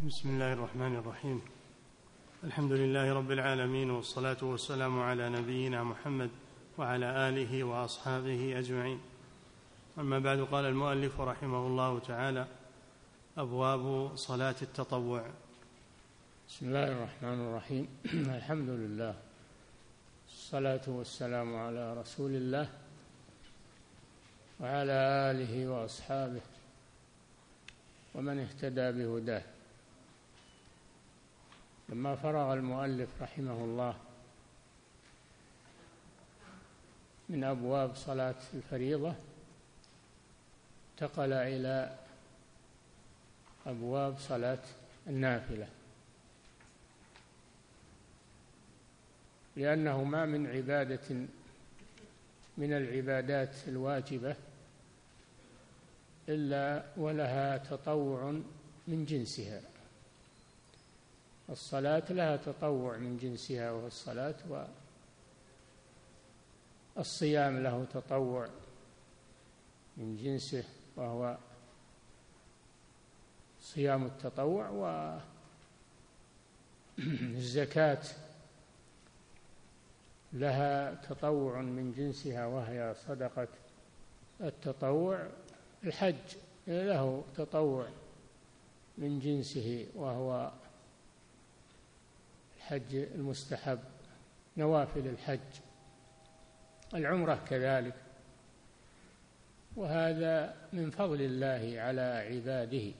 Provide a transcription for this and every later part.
بسم الله الرحمن الرحيم. الحمد لله رب العالمين، والصلاة والسلام على نبينا محمد وعلى آله وأصحابه أجمعين. أما بعد، قال المؤلف رحمه الله تعالى: أبواب صلاة التطوع. بسم الله الرحمن الرحيم. الحمد لله، الصلاة والسلام على رسول الله وعلى آله وأصحابه ومن اهتدى بهداه. لما فرغ المؤلف رحمه الله من أبواب صلاة الفريضة انتقل إلى أبواب صلاة النافلة، لأنه ما من عبادة من العبادات الواجبة إلا ولها تطوع من جنسها. الصلاة لها تطوع من جنسها وهو الصلاة، والصيام له تطوع من جنسه وهو صيام التطوع، والزكاة لها تطوع من جنسها وهي صدقة التطوع. الحج له تطوع من جنسه وهو الحج المستحب، نوافل الحج. العمرة كذلك، وهذا من فضل الله على عباده،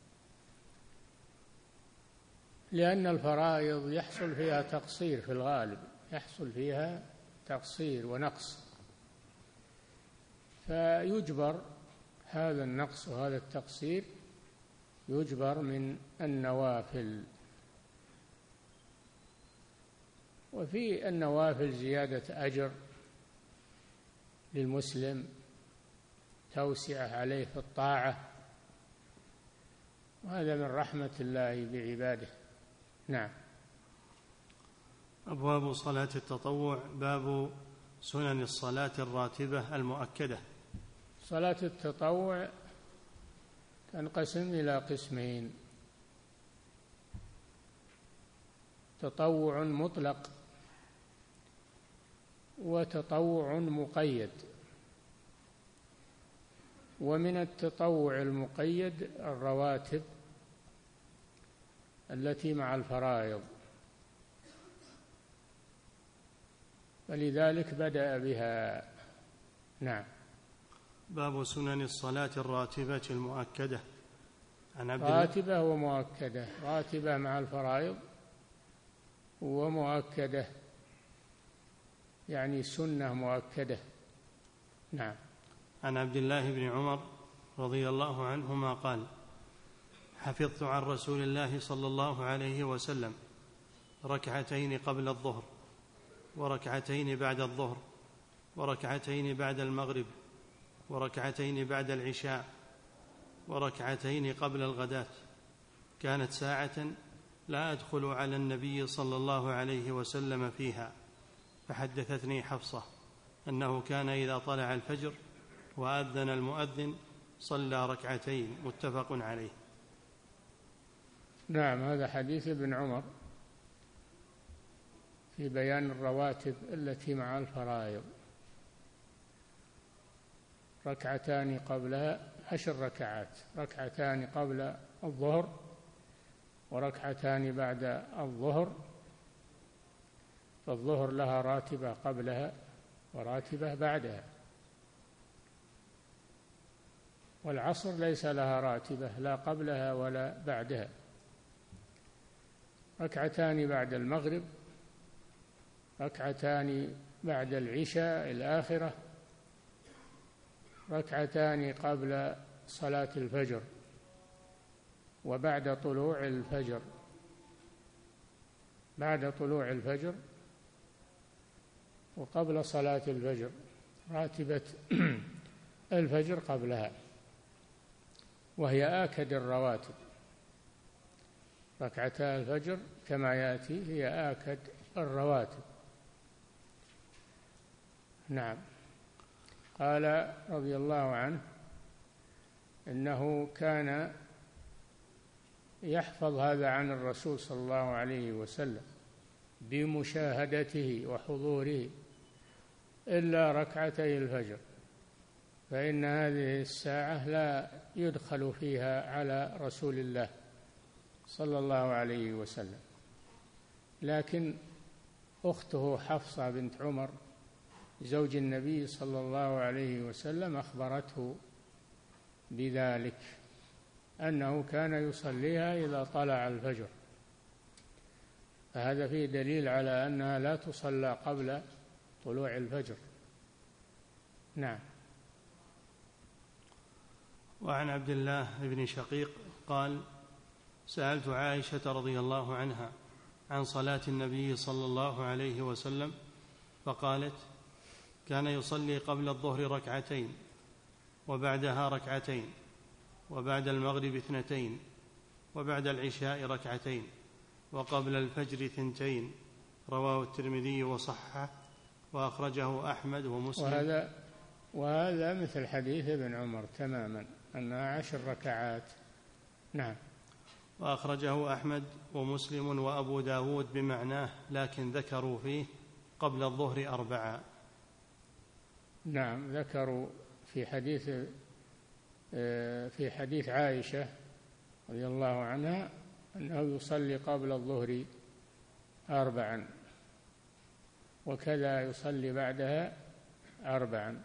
لأن الفرائض يحصل فيها تقصير، في الغالب يحصل فيها تقصير ونقص، فيجبر هذا النقص وهذا التقصير يجبر من النوافل. وفي النوافل زيادة أجر للمسلم، توسعة عليه في الطاعة، وهذا من رحمة الله بعباده. نعم. أبواب صلاة التطوع. باب سنن الصلاة الراتبة المؤكدة. صلاة التطوع تنقسم إلى قسمين: تطوع مطلق وتطوع مقيد. ومن التطوع المقيد الرواتب التي مع الفرائض، فلذلك بدأ بها. نعم. باب سنن الصلاة الراتبة المؤكدة. راتبة ومؤكدة، راتبة مع الفرائض ومؤكدة يعني سنة مؤكدة. نعم. عن عبد الله بن عمر رضي الله عنهما قال: حفظت عن رسول الله صلى الله عليه وسلم ركعتين قبل الظهر، وركعتين بعد الظهر، وركعتين بعد المغرب، وركعتين بعد العشاء، وركعتين قبل الغداة، كانت ساعة لا أدخل على النبي صلى الله عليه وسلم فيها. فحدثتني حفصة أنه كان إذا طلع الفجر وأذن المؤذن صلى ركعتين. متفق عليه. نعم. هذا حديث ابن عمر في بيان الرواتب التي مع الفرائض: ركعتان قبلها 10 ركعات، ركعتان قبل الظهر، وركعتان بعد الظهر، فالظهر لها راتبة قبلها وراتبة بعدها، والعصر ليس لها راتبة لا قبلها ولا بعدها، ركعتان بعد المغرب، ركعتان بعد العشاء الآخرة، ركعتان قبل صلاة الفجر وبعد طلوع الفجر، بعد طلوع الفجر وقبل صلاة الفجر، راتبة الفجر قبلها، وهي آكد الرواتب. ركعتا الفجر كما يأتي هي آكد الرواتب. نعم. قال رضي الله عنه إنه كان يحفظ هذا عن الرسول صلى الله عليه وسلم بمشاهدته وحضوره إلا ركعتي الفجر، فإن هذه الساعة لا يدخل فيها على رسول الله صلى الله عليه وسلم. لكن أخته حفصة بنت عمر زوج النبي صلى الله عليه وسلم أخبرته بذلك، أنه كان يصليها إذا طلع الفجر، فهذا فيه دليل على أنها لا تصلى قبل طلوع الفجر. نعم. وعن عبد الله بن شقيق قال: سألت عائشة رضي الله عنها عن صلاة النبي صلى الله عليه وسلم فقالت: كان يصلي قبل الظهر ركعتين، وبعدها ركعتين، وبعد المغرب 2، وبعد العشاء ركعتين، وقبل الفجر 2. رواه الترمذي وصححه، وأخرجه أحمد ومسلم. وهذا مثل حديث ابن عمر تماما، أنها 10 ركعات. نعم. وأخرجه أحمد ومسلم وأبو داود بمعناه، لكن ذكروا فيه قبل الظهر 4. نعم، ذكروا في حديث عائشة رضي الله عنها أنه يصلي قبل الظهر 4، وكذا يصلي بعدها 4،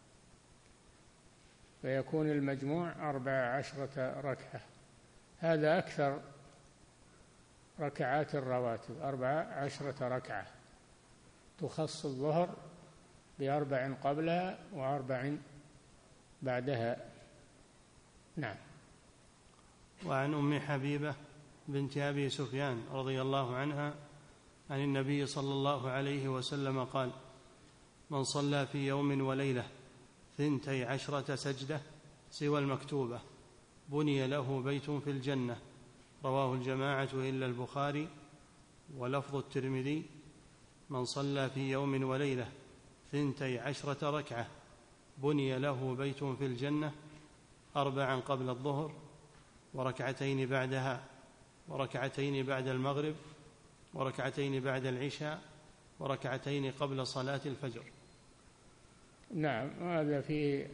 فيكون المجموع 14 ركعة. هذا أكثر ركعات الرواتب، 14 ركعة، تخص الظهر ب4 قبلها و4 بعدها. نعم. وعن أم حبيبة بنت أبي سفيان رضي الله عنها عن النبي صلى الله عليه وسلم قال: من صلى في يوم وليلة 12 سجدة سوى المكتوبة بني له بيت في الجنة. رواه الجماعة إلا البخاري، ولفظ الترمذي: من صلى في يوم وليلة 12 ركعة بني له بيت في الجنة، 4 قبل الظهر، وركعتين بعدها، وركعتين بعد المغرب، وركعتين بعد العشاء، وركعتين قبل صلاة الفجر. نعم. هذا فيه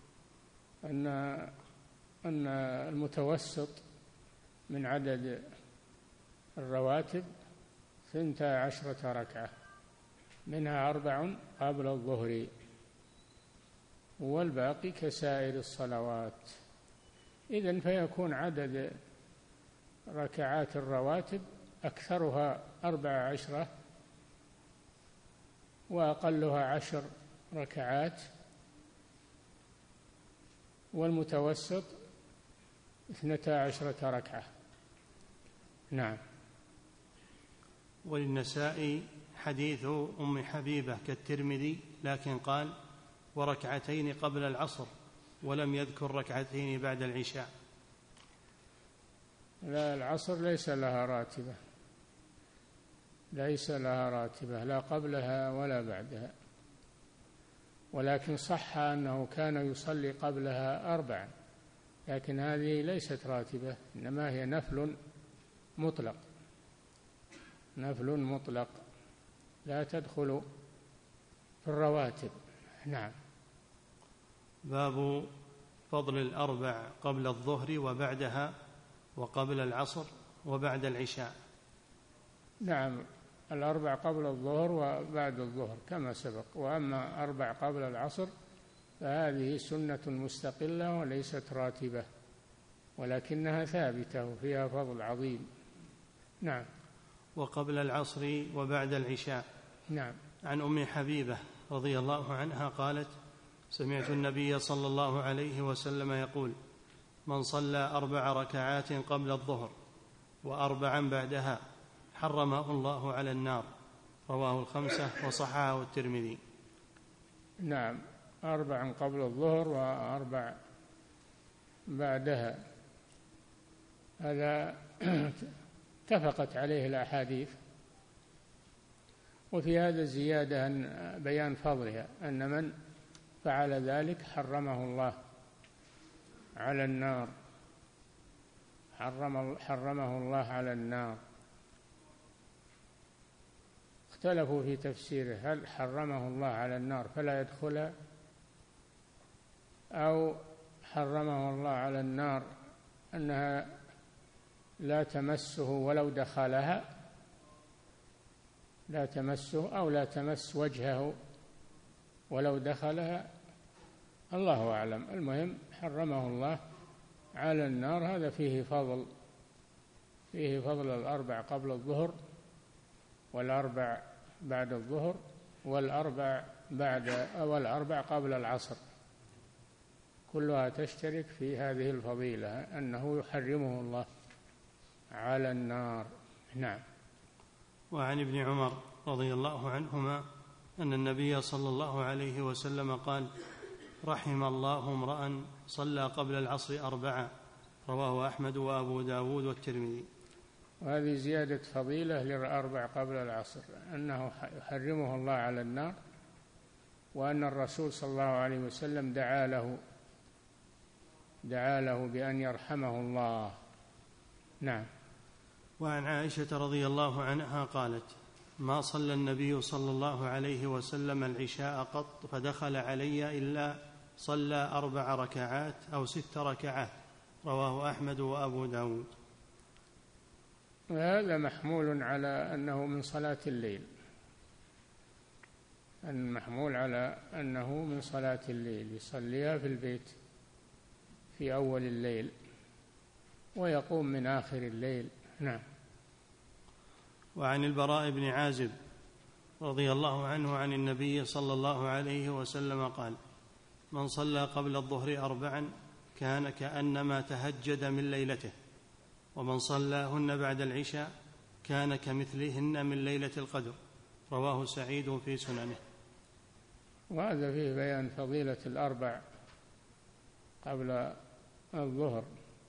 أن المتوسط من عدد الرواتب 12 ركعة، منها 4 قبل الظهر، والباقي كسائر الصلوات. إذن فيكون عدد ركعات الرواتب أكثرها 14 وأقلها 10 ركعات، والمتوسط 12 ركعة. نعم. وللنسائي حديث أم حبيبة كالترمذي، لكن قال: وركعتين قبل العصر، ولم يذكر ركعتين بعد العشاء. لا، العصر ليس لها راتبة، ليس لها راتبة لا قبلها ولا بعدها، ولكن صح أنه كان يصلي قبلها 4، لكن هذه ليست راتبة، إنما هي نفل مطلق، نفل مطلق لا تدخل في الرواتب. نعم. باب فضل 4 قبل الظهر وبعدها، وقبل العصر وبعد العشاء. نعم، 4 قبل الظهر وبعد الظهر كما سبق، وأما 4 قبل العصر فهذه سنة مستقلة وليست راتبة، ولكنها ثابتة وفيها فضل عظيم. نعم. وقبل العصر وبعد العشاء. نعم. عن أم حبيبة رضي الله عنها قالت: سمعت النبي صلى الله عليه وسلم يقول: من صلى 4 ركعات قبل الظهر و4 بعدها حرمه الله على النار. رواه الخمسة وصححه الترمذي. نعم، 4 قبل الظهر و4 بعدها، هذا اتفقت عليه الأحاديث، وفي هذا زيادة عن بيان فضلها، أن من فعل ذلك حرمه الله على النار، حرمه الله على النار. اختلفوا في تفسيره، هل حرمه الله على النار فلا يدخلها، أو حرمه الله على النار أنها لا تمسه ولو دخلها، لا تمسه أو لا تمس وجهه ولو دخلها، الله أعلم. المهم حرمه الله على النار. هذا فيه فضل الأربع قبل الظهر، والأربع بعد الظهر، والأربع قبل العصر، كلها تشترك في هذه الفضيلة، أنه يحرمه الله على النار. نعم. وعن ابن عمر رضي الله عنهما أن النبي صلى الله عليه وسلم قال: رحم الله امرأ صلى قبل العصر 4، رواه أحمد وأبو داود والترمذي. وهذه زيادة فضيلة للأربع قبل العصر، أنه يحرمه الله على النار، وأن الرسول صلى الله عليه وسلم دعا له بأن يرحمه الله. نعم. وعن عائشة رضي الله عنها قالت: ما صلى النبي صلى الله عليه وسلم العشاء قط فدخل علي إلا صلى 4 ركعات أو 6 ركعات، رواه أحمد وأبو داود. وهذا محمول على أنه من صلاة الليل، محمول على أنه من صلاة الليل، يصليها في البيت في أول الليل ويقوم من آخر الليل. نعم. وعن البراء بن عازب رضي الله عنه عن النبي صلى الله عليه وسلم قال: من صلى قبل الظهر 4 كان كأنما تهجد من ليلته، ومن صلاهن بعد العشاء كان كمثلهن من ليلة القدر، رواه سعيد في سننه. وهذا فيه بيان فضيلة الأربع قبل الظهر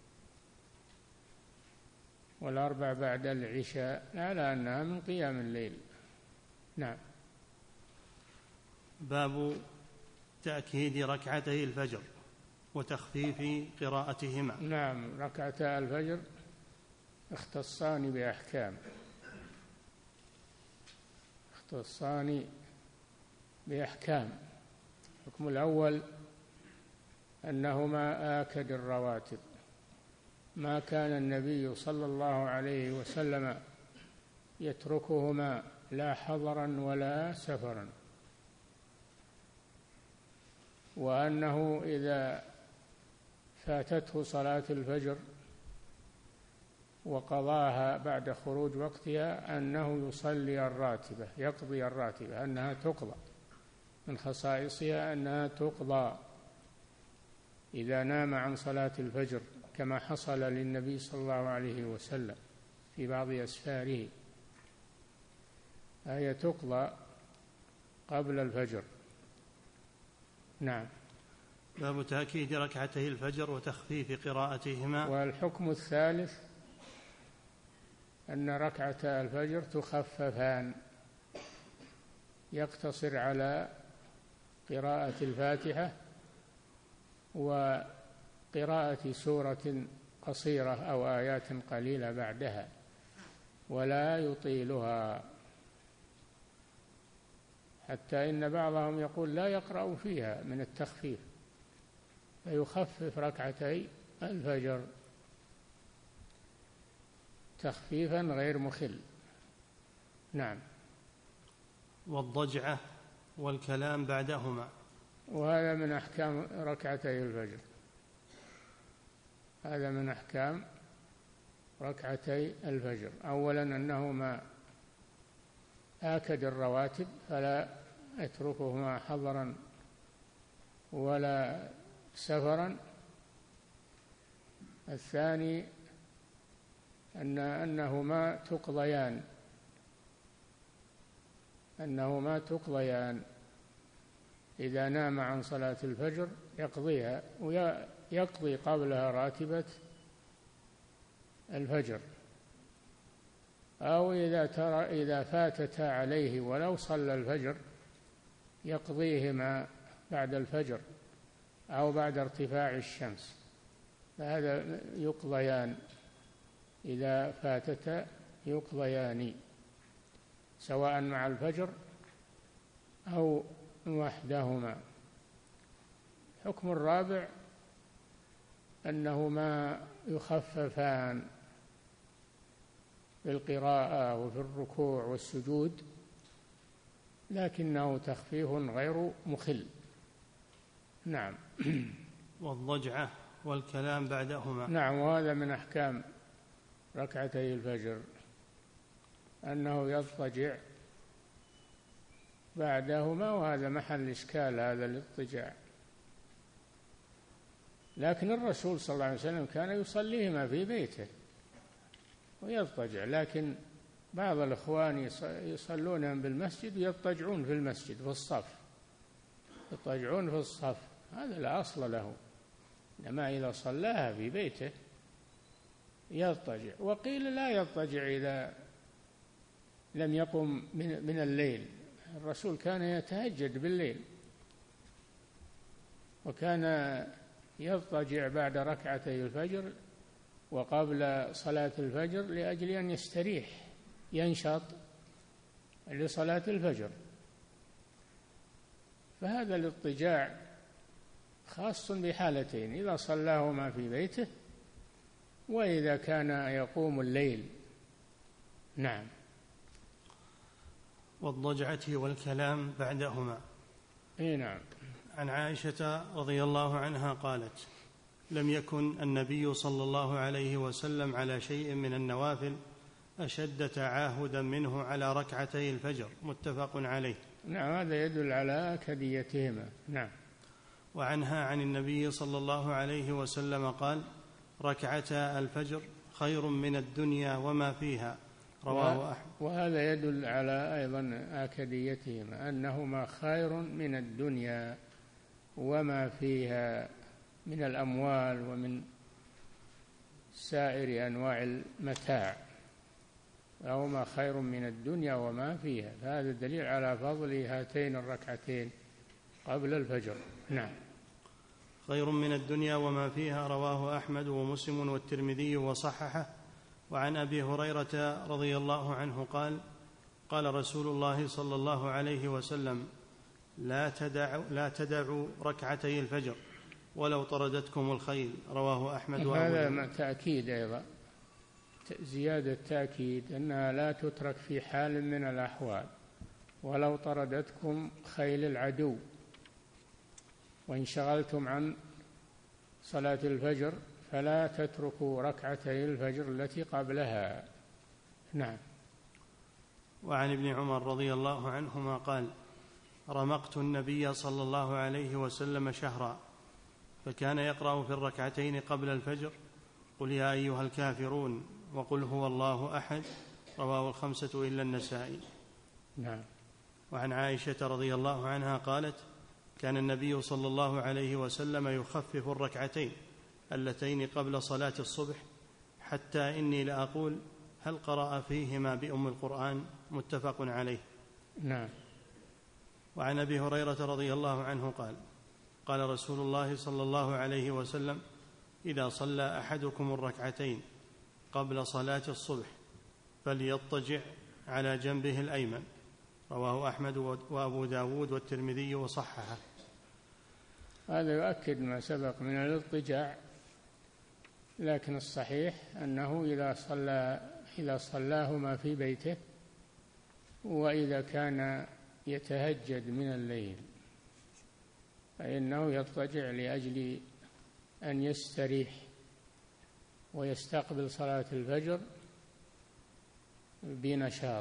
والأربع بعد العشاء على أنها من قيام الليل. نعم. باب تأكيد ركعتي الفجر وتخفيف قراءتهما. نعم. ركعتا الفجر اختصان بأحكام. الحكم الأول أنهما آكد الرواتب، ما كان النبي صلى الله عليه وسلم يتركهما لا حضرا ولا سفرا، وأنه إذا فاتته صلاة الفجر وقضاها بعد خروج وقتها أنه يقضي الراتبة، أنها تقضى، من خصائصها أنها تقضى إذا نام عن صلاة الفجر، كما حصل للنبي صلى الله عليه وسلم في بعض أسفاره، فهي تقضى قبل الفجر. نعم. باب تأكيد ركعتي الفجر وتخفيف قراءتهما. والحكم الثالث أن ركعتا الفجر تخففان، يقتصر على قراءة الفاتحة وقراءة سورة قصيرة أو آيات قليلة بعدها، ولا يطيلها، حتى إن بعضهم يقول لا يقرأ فيها من التخفيف، فيخفف ركعتي الفجر تخفيفا غير مخل. نعم. والضجعة والكلام بعدهما، وهذا من أحكام ركعتي الفجر، هذا من أحكام ركعتي الفجر. أولا أنهما آكد الرواتب فلا يتركهما حضرا ولا سفرا. الثاني أنهما تقضيان إذا نام عن صلاة الفجر يقضيها، ويقضي قبلها راتبة الفجر، أو إذا فاتتا عليه ولو صلى الفجر يقضيهما بعد الفجر أو بعد ارتفاع الشمس، فهذا يقضيان إذا فاتتا يقضيان سواء مع الفجر أو وحدهما. الحكم الرابع أنهما يخففان في القراءة وفي الركوع والسجود، لكنه تخفيف غير مخل. نعم. والضجعة والكلام بعدهما. نعم، وهذا من أحكام ركعتي الفجر أنه يضطجع بعدهما، وهذا محل إشكال هذا الاضطجاع، لكن الرسول صلى الله عليه وسلم كان يصليهما في بيته ويضطجع، لكن بعض الإخوان يصلونهم بالمسجد ويضطجعون في المسجد في الصف، يضطجعون في الصف، هذا لا أصل له، إنما إذا صلاها في بيته يضطجع. وقيل لا يضطجع إذا لم يقم من الليل، الرسول كان يتهجد بالليل وكان يضطجع بعد ركعتي الفجر وقبل صلاة الفجر لأجل أن يستريح ينشط لصلاة الفجر. فهذا الاضطجاع خاص بحالتين: إذا صلاهما في بيته وإذا كان يقوم الليل. نعم. والضجعة والكلام بعدهما. نعم. عن عائشة رضي الله عنها قالت: لم يكن النبي صلى الله عليه وسلم على شيء من النوافل أشد تعاهدا منه على ركعتي الفجر. متفق عليه. نعم، هذا يدل على أكديتهما. نعم. وعنها عن النبي صلى الله عليه وسلم قال: ركعتا الفجر خير من الدنيا وما فيها. رواه أحمد. وهذا يدل على أيضا أكديتهما أنهما خير من الدنيا وما فيها من الأموال ومن سائر أنواع المتاع، فهما خير من الدنيا وما فيها، فهذا دليل على فضل هاتين الركعتين قبل الفجر. نعم. خير من الدنيا وما فيها. رواه أحمد ومسلم والترمذي وصححه. وعن أبي هريرة رضي الله عنه قال: قال رسول الله صلى الله عليه وسلم: لا تدعوا ركعتي الفجر ولو طردتكم الخيل. رواه أحمد وأبو داود. هذا تأكيد أيضا، زيادة تأكيد أنها لا تترك في حال من الأحوال ولو طردتكم خيل العدو وانشغلتم عن صلاة الفجر فلا تتركوا ركعتي الفجر التي قبلها. نعم. وعن ابن عمر رضي الله عنهما قال: رمقت النبي صلى الله عليه وسلم شهرا، فكان يقرأ في الركعتين قبل الفجر: قل يا أيها الكافرون وقل هو الله أحد. رواه الخمسة إلا النسائي. نعم. وعن عائشة رضي الله عنها قالت: كان النبي صلى الله عليه وسلم يخفف الركعتين اللتين قبل صلاة الصبح، حتى إني لأقول: هل قرأ فيهما بأم القرآن؟ متفق عليه. نعم. وعن أبي هريرة رضي الله عنه قال: قال رسول الله صلى الله عليه وسلم: إذا صلى أحدكم الركعتين قبل صلاة الصبح فليضطجع على جنبه الأيمن. رواه أحمد وأبو داود والترمذي وصححه. هذا يؤكد ما سبق من الاضطجاع، لكن الصحيح أنه إذا صلاهما في بيته وإذا كان يتهجد من الليل فإنه يضطجع لأجل أن يستريح ويستقبل صلاة الفجر بنشاط.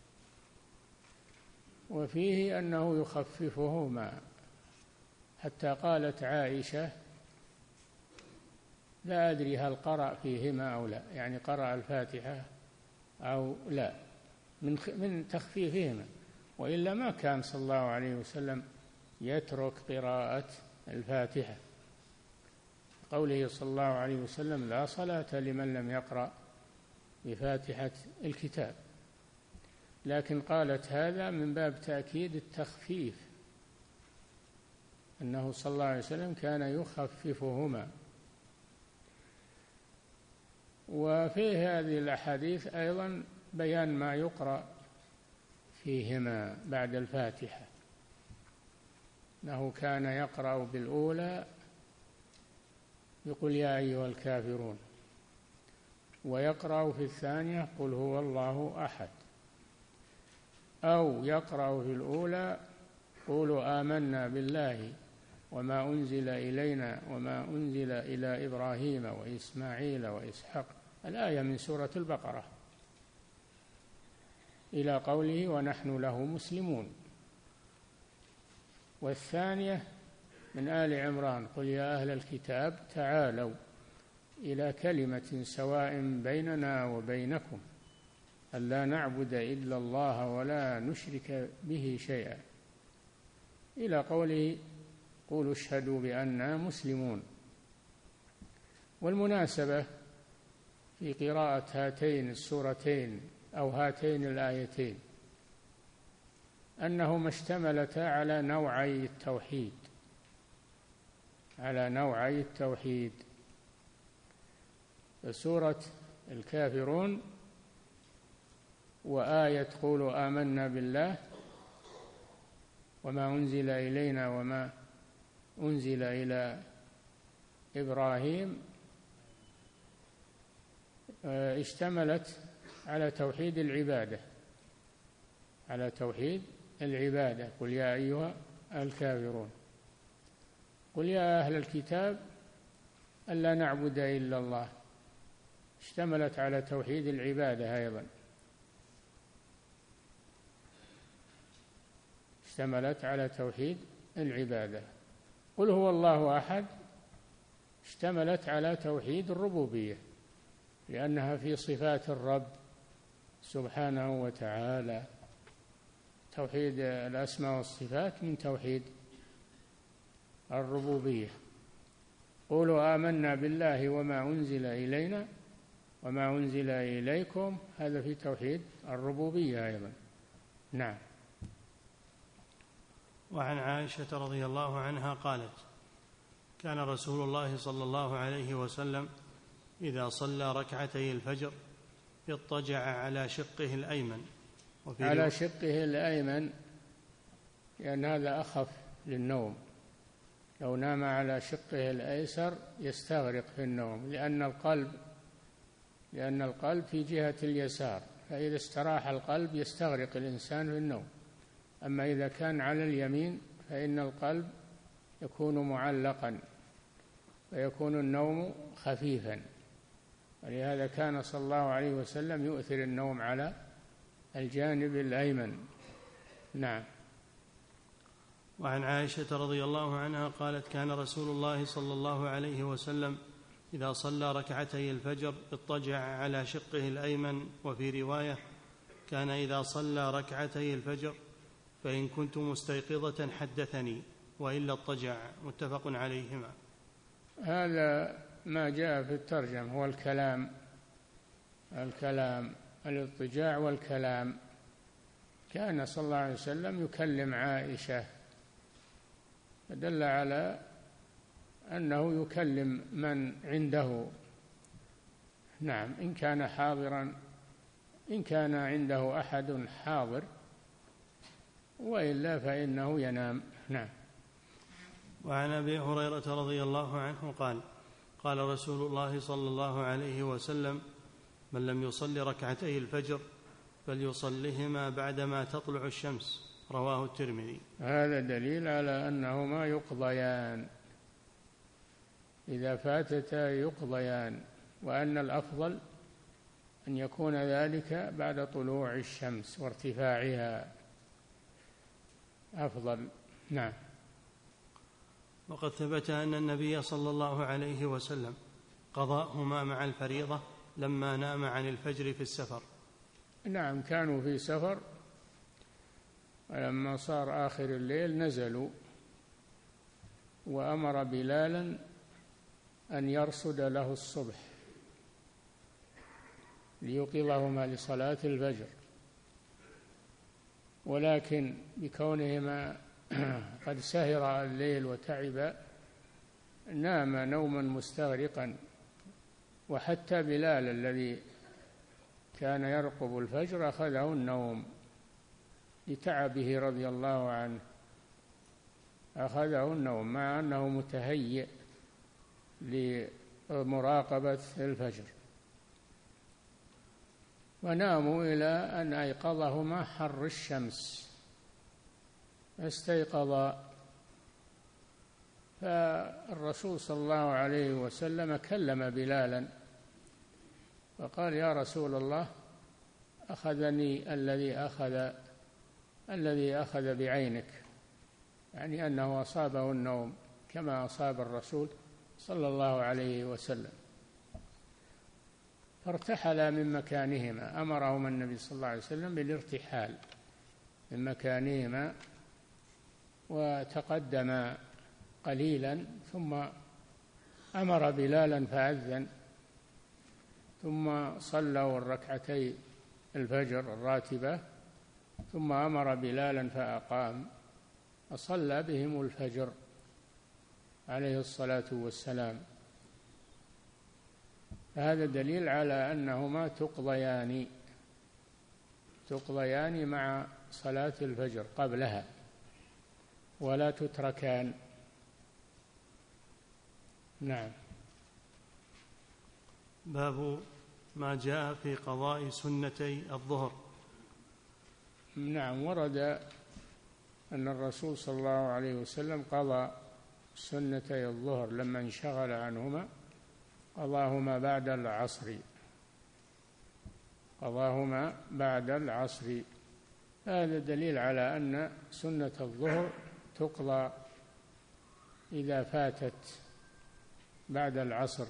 وفيه أنه يخففهما، حتى قالت عائشة: لا أدري هل قرأ فيهما أو لا، يعني قرأ الفاتحة أو لا، من تخفيفهما، وإلا ما كان صلى الله عليه وسلم يترك قراءة الفاتحة، قوله صلى الله عليه وسلم: لا صلاة لمن لم يقرأ بفاتحة الكتاب. لكن قالت هذا من باب تأكيد التخفيف، أنه صلى الله عليه وسلم كان يخففهما. وفي هذه الأحاديث أيضا بيان ما يقرأ فيهما بعد الفاتحة، أنه كان يقرأ بالأولى يقول يا أيها الكافرون، ويقرأ في الثانية قل هو الله أحد، أو يقرأ في الأولى قولوا آمنا بالله وما أنزل إلينا وما أنزل إلى إبراهيم وإسماعيل وإسحاق، الآية من سورة البقرة إلى قوله ونحن له مسلمون. والثانية من آل عمران قل يا أهل الكتاب تعالوا إلى كلمة سواء بيننا وبينكم ألا نعبد إلا الله ولا نشرك به شيئا إلى قوله قولوا اشهدوا بأننا مسلمون. والمناسبة في قراءة هاتين السورتين أو هاتين الآيتين أنهما اشتملتا على نوعي التوحيد، سورة الكافرون وآية قولوا آمنا بالله وما أنزل إلينا وما أنزل إلى إبراهيم اشتملت على توحيد العبادة، قل يا أيها الكافرون، قل يا أهل الكتاب ألا نعبد إلا الله، اشتملت على توحيد العبادة أيضا، اشتملت على توحيد العبادة. قل هو الله أحد اشتملت على توحيد الربوبية لأنها في صفات الرب سبحانه وتعالى، توحيد الأسماء والصفات من توحيد الربوبية. قولوا آمنا بالله وما أنزل إلينا وما أنزل إليكم، هذا في توحيد الربوبية أيضا. نعم. وعن عائشة رضي الله عنها قالت كان رسول الله صلى الله عليه وسلم إذا صلى ركعتي الفجر اضطجع على شقه الأيمن، على شقه الأيمن لأن هذا أخف للنوم، لو نام على شقه الأيسر يستغرق في النوم، لأن القلب في جهة اليسار، فإذا استراح القلب يستغرق الإنسان في النوم. أما إذا كان على اليمين فإن القلب يكون معلقا ويكون النوم خفيفا، ولهذا كان صلى الله عليه وسلم يؤثر النوم على الجانب الأيمن. نعم. وعن عائشة رضي الله عنها قالت كان رسول الله صلى الله عليه وسلم إذا صلى ركعتي الفجر اضطجع على شقه الأيمن، وفي رواية كان إذا صلى ركعتي الفجر فإن كنت مستيقظة حدثني وإلا اضطجع، متفق عليهما. هذا ما جاء في الترجمة هو الكلام الاضطجاع والكلام. كان صلى الله عليه وسلم يكلم عائشة، فدل على أنه يكلم من عنده. نعم، إن كان حاضرا، إن كان عنده أحد حاضر، وإلا فإنه ينام. نعم. وعن أبي هريرة رضي الله عنه قال قال رسول الله صلى الله عليه وسلم من لم يصل ركعتي الفجر فليصلهما بعدما تطلع الشمس، رواه الترمذي. هذا دليل على أنهما يقضيان، إذا فاتتا يقضيان، وأن الأفضل أن يكون ذلك بعد طلوع الشمس وارتفاعها أفضل. نعم. وقد ثبت أن النبي صلى الله عليه وسلم قضاهما مع الفريضة لما نام عن الفجر في السفر. نعم، كانوا في سفر، ولما صار آخر الليل نزلوا، وأمر بلالا أن يرصد له الصبح ليوقظهما لصلاة الفجر، ولكن بكونهما قد سهر الليل وتعب نام نوما مستغرقا وحتى بلال الذي كان يرقب الفجر أخذه النوم لتعبه رضي الله عنه، أخذه النوم مع أنه متهيئ لمراقبة الفجر، وناموا إلى أن أيقظهما حر الشمس فاستيقظا. فالرسول صلى الله عليه وسلم كلم بلالا فقال: يا رسول الله، أخذني الذي أخذ بعينك، يعني أنه أصابه النوم كما أصاب الرسول صلى الله عليه وسلم. فارتحلا من مكانهما، أمرهما النبي صلى الله عليه وسلم بالارتحال من مكانهما وتقدما قليلا، ثم أمر بلالا فأذن، ثم صلوا الركعتي الفجر الراتبة، ثم أمر بلالا فأقام فصلى بهم الفجر عليه الصلاة والسلام. هذا دليل على أنهما تقضيان مع صلاة الفجر قبلها ولا تتركان. نعم. باب ما جاء في قضاء سنتي الظهر. نعم، ورد أن الرسول صلى الله عليه وسلم قضى سنتي الظهر لما انشغل عنهما، قضاهما بعد العصر. هذا دليل على أن سنة الظهر تقضى إذا فاتت بعد العصر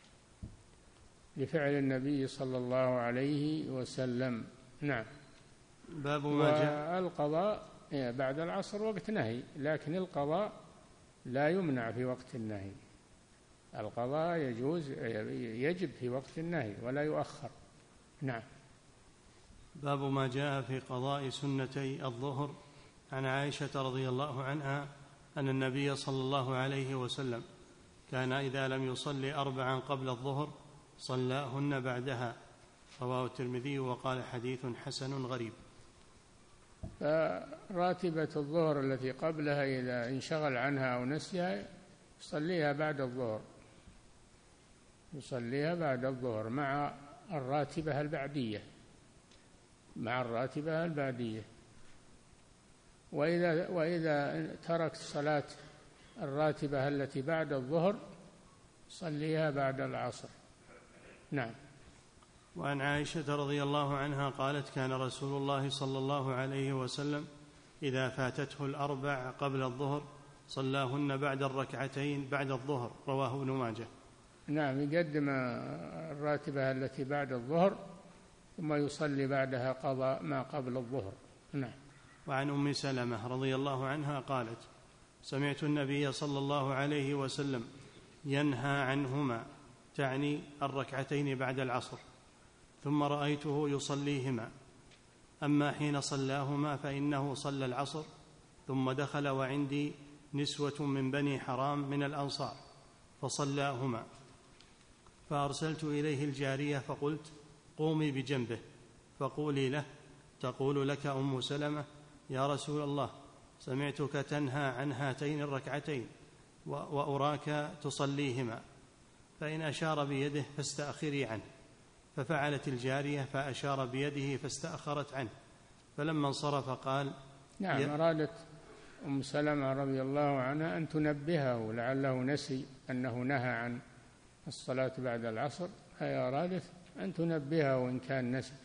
لفعل النبي صلى الله عليه وسلم. نعم. باب ما جاء. والقضاء بعد العصر وقت نهي، لكن القضاء لا يمنع في وقت النهي، القضاء يجب في وقت النهي ولا يؤخر. نعم. باب ما جاء في قضاء سنتي الظهر. عن عائشة رضي الله عنها أن النبي صلى الله عليه وسلم كان إذا لم يصلي 4 قبل الظهر صلاهن بعدها. رواه الترمذي وقال حديث حسن غريب. فراتبة الظهر التي قبلها إذا انشغل عنها أو نسيها يصليها بعد الظهر مع الراتبة البعدية. وإذا ترك صلاة الراتبة التي بعد الظهر صليها بعد العصر. نعم. وعن عائشة رضي الله عنها قالت: كان رسول الله صلى الله عليه وسلم إذا فاتته 4 قبل الظهر صلاهن بعد الركعتين بعد الظهر. رواه ابن ماجه. نعم، يقدم الراتبة التي بعد الظهر ثم يصلي بعدها قضاء ما قبل الظهر. نعم. وعن أم سلمة رضي الله عنها قالت: سمعت النبي صلى الله عليه وسلم ينهى عنهما، تعني الركعتين بعد العصر، ثم رأيته يصليهما، أما حين صلاهما فإنه صلى العصر ثم دخل وعندي نسوة من بني حرام من الأنصار فصلاهما، فأرسلت إليه الجارية فقلت: قومي بجنبه فقولي له تقول لك أم سلمة: يا رسول الله، سمعتك تنهى عن هاتين الركعتين وأراك تصليهما، فإن أشار بيده فاستأخري عنه. ففعلت الجارية فأشار بيده فاستأخرت عنه، فلما انصرف قال: نعم، أرادت أم سلمة رضي الله عنها أن تنبهه لعله نسي أنه نهى عن الصلاة بعد العصر، هي أرادت أن تنبهه إن كان نسي،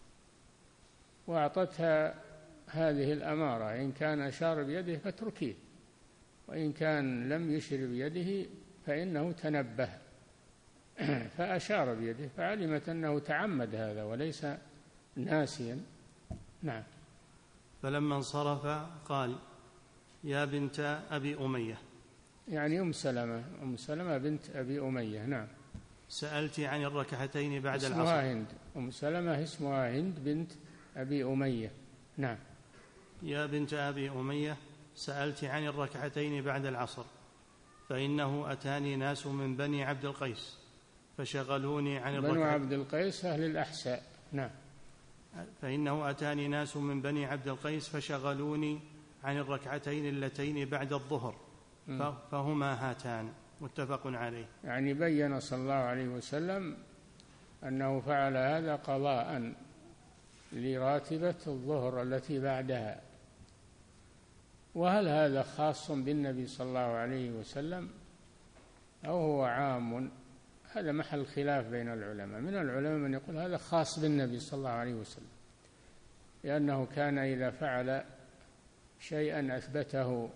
وأعطتها هذه الأمارة: إن كان أشار بيده فاتركيه، وإن كان لم يشر بيده فإنه تنبه. فأشار بيده فعلمت أنه تعمد هذا وليس ناسيا. نعم. فلما انصرف قال: يا بنت أبي أمية، يعني أم سلمة بنت أبي أمية. نعم. سألت عن الركعتين بعد اسمها العصر. هند، أم سلمة اسمها هند بنت أبي أمية. نعم. يا بنت أبي أمية، سألت عن الركعتين بعد العصر، فإنه أتاني ناس من بني عبد القيس فشغلوني عن بنو عبد القيس أهل الأحساء. نعم. فإنه أتاني ناس من بني عبد القيس فشغلوني عن الركعتين اللتين بعد الظهر فهما هاتان. متفق عليه. يعني بين صلى الله عليه وسلم أنه فعل هذا قضاء لراتبة الظهر التي بعدها. وهل هذا خاص بالنبي صلى الله عليه وسلم أو هو عام؟ هذا محل خلاف بين العلماء. من العلماء من يقول هذا خاص بالنبي صلى الله عليه وسلم، لأنه كان إذا فعل شيئا أثبته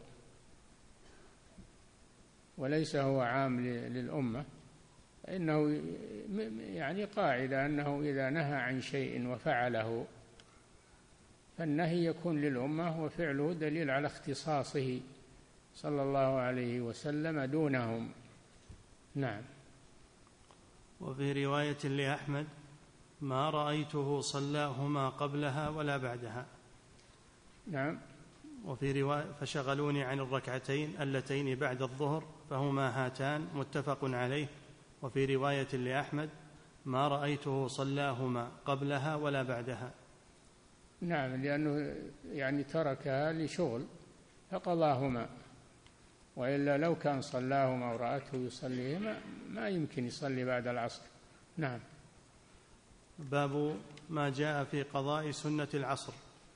وليس هو عام للأمة، فإنه يعني قاعدة أنه إذا نهى عن شيء وفعله فالنهي يكون للأمة وفعله دليل على اختصاصه صلى الله عليه وسلم دونهم. نعم. وفي رواية لأحمد: ما رأيته صلاهما قبلها ولا بعدها. نعم. وفي رواية: فشغلوني عن الركعتين اللتين بعد الظهر فهما هاتان. متفق عليه. وفي رواية لأحمد: ما رأيته صلاهما قبلها ولا بعدها. نعم، لأنه يعني تركها لشغل فقضاهما، وإلا لو كان صلاهما ورأته يصليهما ما يمكن يصلي بعد العصر. نعم. باب ما جاء في قضاء سنة العصر.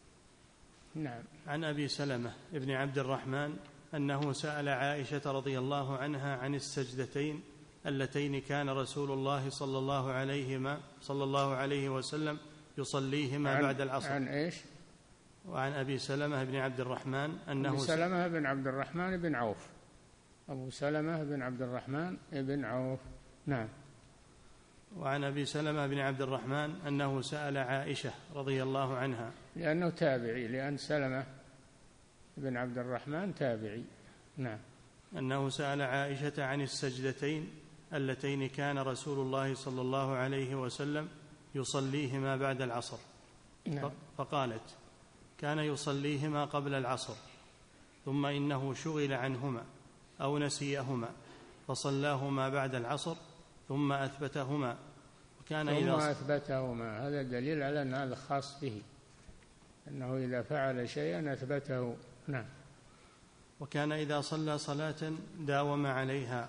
نعم. عن أبي سلمة ابن عبد الرحمن أنه سأل عائشة رضي الله عنها عن السجدتين اللتين كان رسول الله صلى الله عليه وسلم يصليهما بعد العصر. عن إيش؟ وعن أبي سلمة بن عبد الرحمن أنه أبي سلمة بن عبد الرحمن بن عوف. أبو سلمة بن عبد الرحمن بن عوف. نعم. وعن أبي سلمة بن عبد الرحمن أنه سأل عائشة رضي الله عنها، لأنه تابعي، لأن سلمة بن عبد الرحمن تابعي. نعم. أنه سأل عائشة عن السجدتين اللتين كان رسول الله صلى الله عليه وسلم يصليهما بعد العصر. نعم. فقالت: كان يصليهما قبل العصر، ثم إنه شغل عنهما أو نسيهما فصلاهما بعد العصر ثم أثبتهما. وكان إذا أثبتهما، هذا دليل على أن هذا خاص به، أنه إذا فعل شيئا أثبته. نعم. وكان إذا صلى صلاة داوم عليها.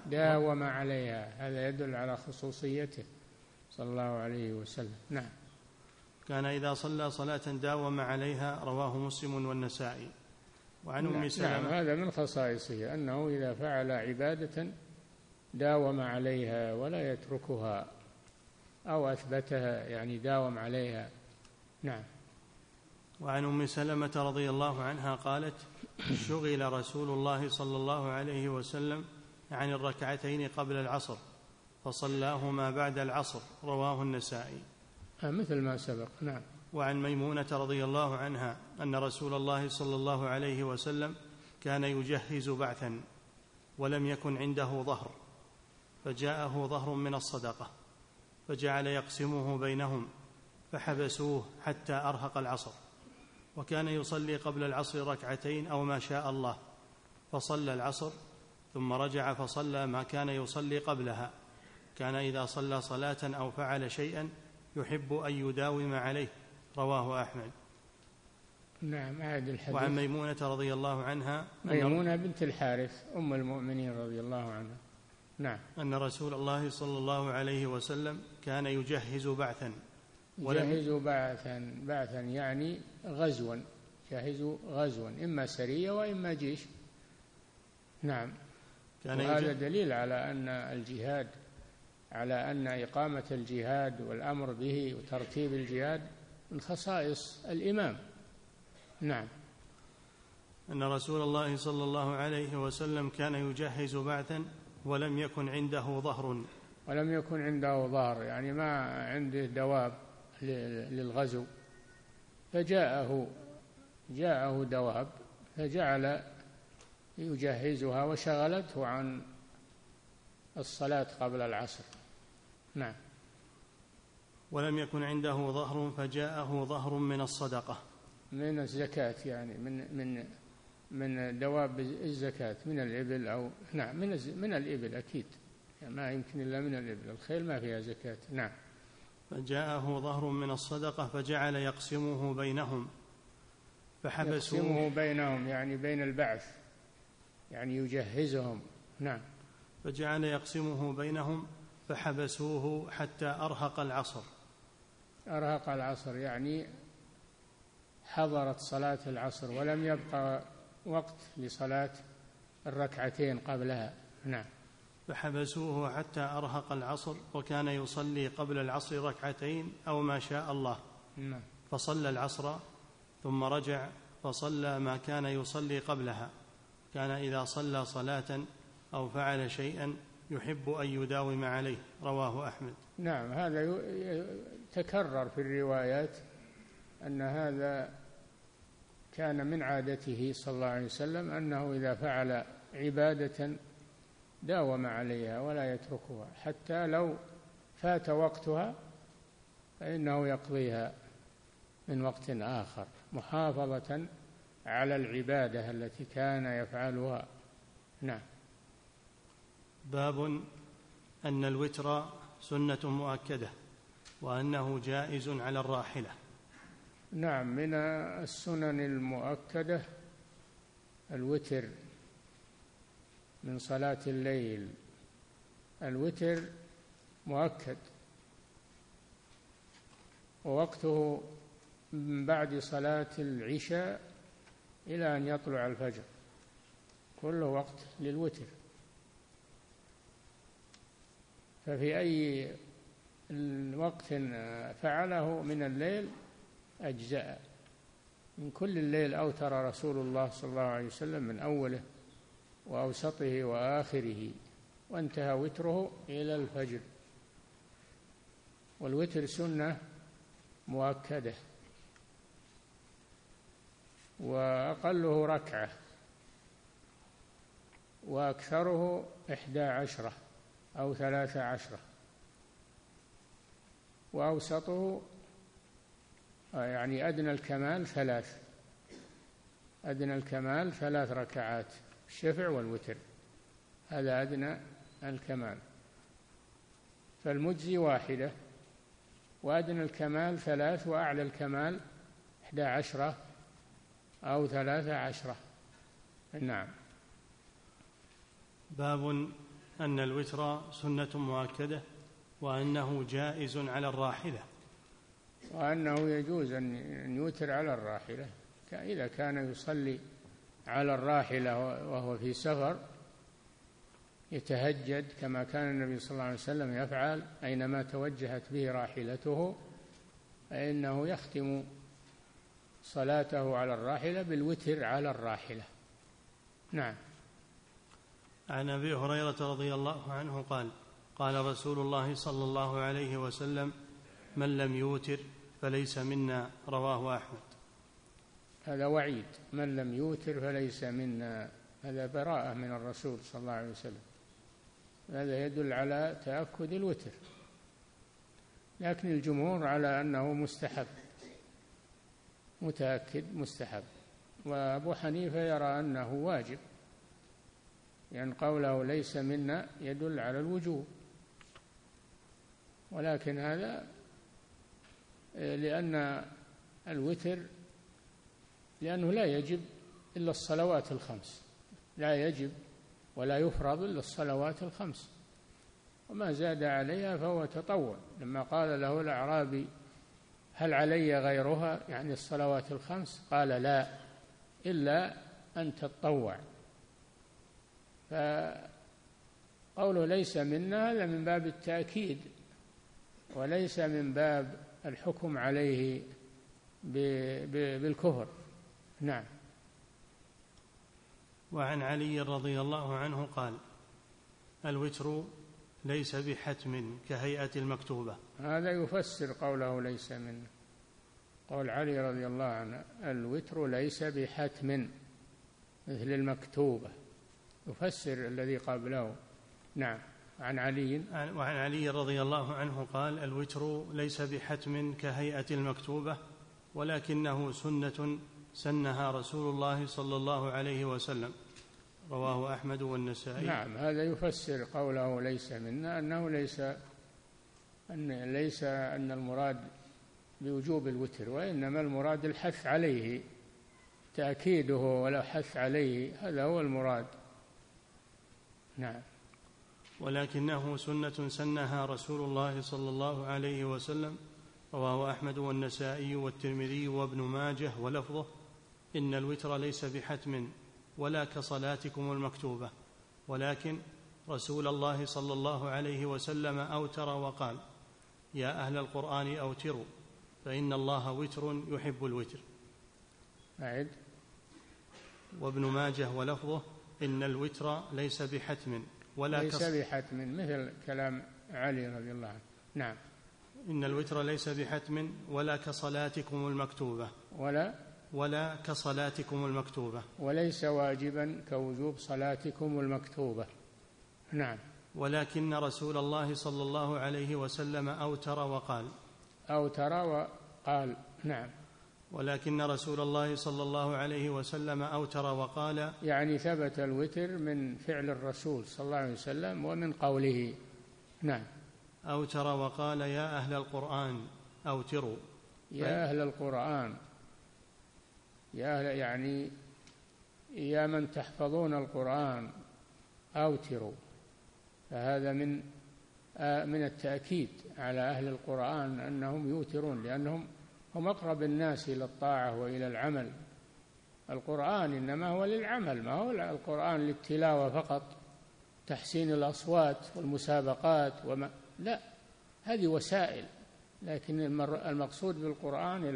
هذا يدل على خصوصيته صلى الله عليه وسلم. نعم. كان إذا صلى صلاة داوم عليها. رواه مسلم والنسائي. وعن أم سلمة. نعم، هذا من خصائصه أنه إذا فعل عبادة داوم عليها ولا يتركها، أو أثبتها يعني داوم عليها. نعم. وعن أم سلمة رضي الله عنها قالت: شغل رسول الله صلى الله عليه وسلم عن الركعتين قبل العصر فصلاهما بعد العصر. رواه النسائي. مثل ما سبق. نعم. وعن ميمونة رضي الله عنها أن رسول الله صلى الله عليه وسلم كان يجهز بعثا ولم يكن عنده ظهر، فجاءه ظهر من الصدقة فجعل يقسمه بينهم فحبسوه حتى أرهق العصر، وكان يصلي قبل العصر ركعتين أو ما شاء الله، فصلى العصر ثم رجع فصلى ما كان يصلي قبلها. كان إذا صلى صلاة أو فعل شيئا يحب أن يداوم عليه. رواه أحمد. نعم. هذا الحديث. وعن ميمونة رضي الله عنها، ميمونة بنت الحارث أم المؤمنين رضي الله عنها. نعم. أن رسول الله صلى الله عليه وسلم كان يجهز بعثا. بعثا يعني غزوا، يجهز غزوا، إما سرية وإما جيش. نعم. وهذا دليل على أن الجهاد، على أن إقامة الجهاد والأمر به وترتيب الجهاد من خصائص الإمام. نعم. أن رسول الله صلى الله عليه وسلم كان يجهز بعثا ولم يكن عنده ظهر، يعني ما عنده دواب للغزو، فجاءه دواب فجعل يجهزها وشغلته عن الصلاة قبل العصر. نعم. ولم يكن عنده ظهر فجاءه ظهر من الصدقة، من الزكاة، يعني من دواب الزكاة، من الإبل أو نعم من الإبل أكيد، ما يمكن إلا من الإبل، الخيل ما فيها زكاة. نعم. فجاءه ظهر من الصدقة فجعل يقسمه بينهم فحبسوه. يقسمه بينهم يعني بين البعث، يعني يجهزهم. نعم. فجعل يقسمه بينهم فحبسوه حتى أرهق العصر. أرهق العصر يعني حضرت صلاة العصر ولم يبقى وقت لصلاة الركعتين قبلها. نعم. فحبسوه حتى أرهق العصر، وكان يصلي قبل العصر ركعتين أو ما شاء الله. نعم. فصلى العصر ثم رجع فصلى ما كان يصلي قبلها. كان إذا صلى صلاة أو فعل شيئا يحب أن يداوم عليه. رواه أحمد. نعم. هذا تكرر في الروايات أن هذا كان من عادته صلى الله عليه وسلم، أنه إذا فعل عبادة داوم عليها ولا يتركها حتى لو فات وقتها فإنه يقضيها من وقت آخر، محافظة على العبادة التي كان يفعلها. نعم. باب أن الوتر سنة مؤكدة وأنه جائز على الراحلة. نعم. من السنن المؤكدة الوتر من صلاة الليل. الوتر مؤكد ووقته من بعد صلاة العشاء إلى أن يطلع الفجر، كل وقت للوتر. ففي أي وقت فعله من الليل أجزاء. من كل الليل أوتر رسول الله صلى الله عليه وسلم من أوله وأوسطه وآخره، وانتهى وتره إلى الفجر. والوتر سنة مؤكدة، وأقله ركعة، وأكثره 11 أو 13، وأوسطه يعني أدنى الكمال 3، أدنى الكمال 3 ركعات، الشفع والوتر، هذا أدنى الكمال. فالمجزي 1، وأدنى الكمال 3، وأعلى الكمال 11 أو 13. نعم. باب أن الوتر سنة مؤكدة وأنه جائز على الراحلة. وأنه يجوز أن يوتر على الراحلة إذا كان يصلي على الراحلة وهو في سفر يتهجد كما كان النبي صلى الله عليه وسلم يفعل أينما توجهت به راحلته، فإنه يختم صلاته على الراحلة بالوتر على الراحلة. نعم. عن أبي هريرة رضي الله عنه قال: قال رسول الله صلى الله عليه وسلم: من لم يوتر فليس منا. رواه أحمد. هذا وعيد، من لم يوتر فليس منا، هذا براءة من الرسول صلى الله عليه وسلم. هذا يدل على تأكد الوتر، لكن الجمهور على أنه مستحب، متأكد مستحب، وأبو حنيفة يرى أنه واجب، لأن قوله ليس منا يدل على الوجوب، ولكن هذا لأن الوتر لأنه لا يجب إلا الصلوات الخمس، لا يجب ولا يفرض إلا الصلوات الخمس، وما زاد عليها فهو تطوع. لما قال له الأعرابي: هل علي غيرها، يعني الصلوات الخمس؟ قال: لا، إلا أن تتطوع. فقوله ليس منا هذا من باب التأكيد، وليس من باب الحكم عليه بالكفر. نعم. وعن علي رضي الله عنه قال: الوتر ليس بحتم كهيئة المكتوبة. هذا يفسر قوله ليس منا، قول علي رضي الله عنه: الوتر ليس بحتم مثل المكتوبة، يفسر الذي قبله. نعم. وعن علي رضي الله عنه قال: الوتر ليس بحتم كهيئة المكتوبة، ولكنه سنة سنها رسول الله صلى الله عليه وسلم، رواه أحمد والنسائي. نعم، هذا يفسر قوله ليس منا، أنه ليس أن المراد بوجوب الوتر، وإنما المراد الحث عليه، تأكيده ولا حث عليه، هذا هو المراد. نعم. ولكنه سنة سنها رسول الله صلى الله عليه وسلم، رواه أحمد والنسائي والترمذي وابن ماجه، ولفظه: إن الوتر ليس بحتم ولا كصلاتكم المكتوبة، ولكن رسول الله صلى الله عليه وسلم أوتر وقال: يا أهل القرآن أوتروا فإن الله وتر يحب الوتر. أعد. وابن ماجه ولفظه: إن الوتر ليس بحتم ولا ليس بحتم، مثل كلام علي رضي الله عنه. نعم. إن الوتر ليس بحتم ولا كصلاتكم المكتوبة ولا كصلاتكم المكتوبة، وليس واجبا كوجوب صلاتكم المكتوبة. نعم. ولكن رسول الله صلى الله عليه وسلم أوتر وقال. نعم. ولكن رسول الله صلى الله عليه وسلم أوتر وقال، يعني ثبت الوتر من فعل الرسول صلى الله عليه وسلم ومن قوله. نعم. أوتر وقال: يا أهل القرآن أوتروا. يا أهل القرآن، يعني يا من تحفظون القرآن أوتروا، فهذا من التأكيد على أهل القرآن أنهم يوترون، لأنهم هم أقرب الناس إلى الطاعة وإلى العمل. القرآن إنما هو للعمل، ما هو القرآن للتلاوة فقط، تحسين الأصوات والمسابقات لا، هذه وسائل، لكن المقصود بالقرآن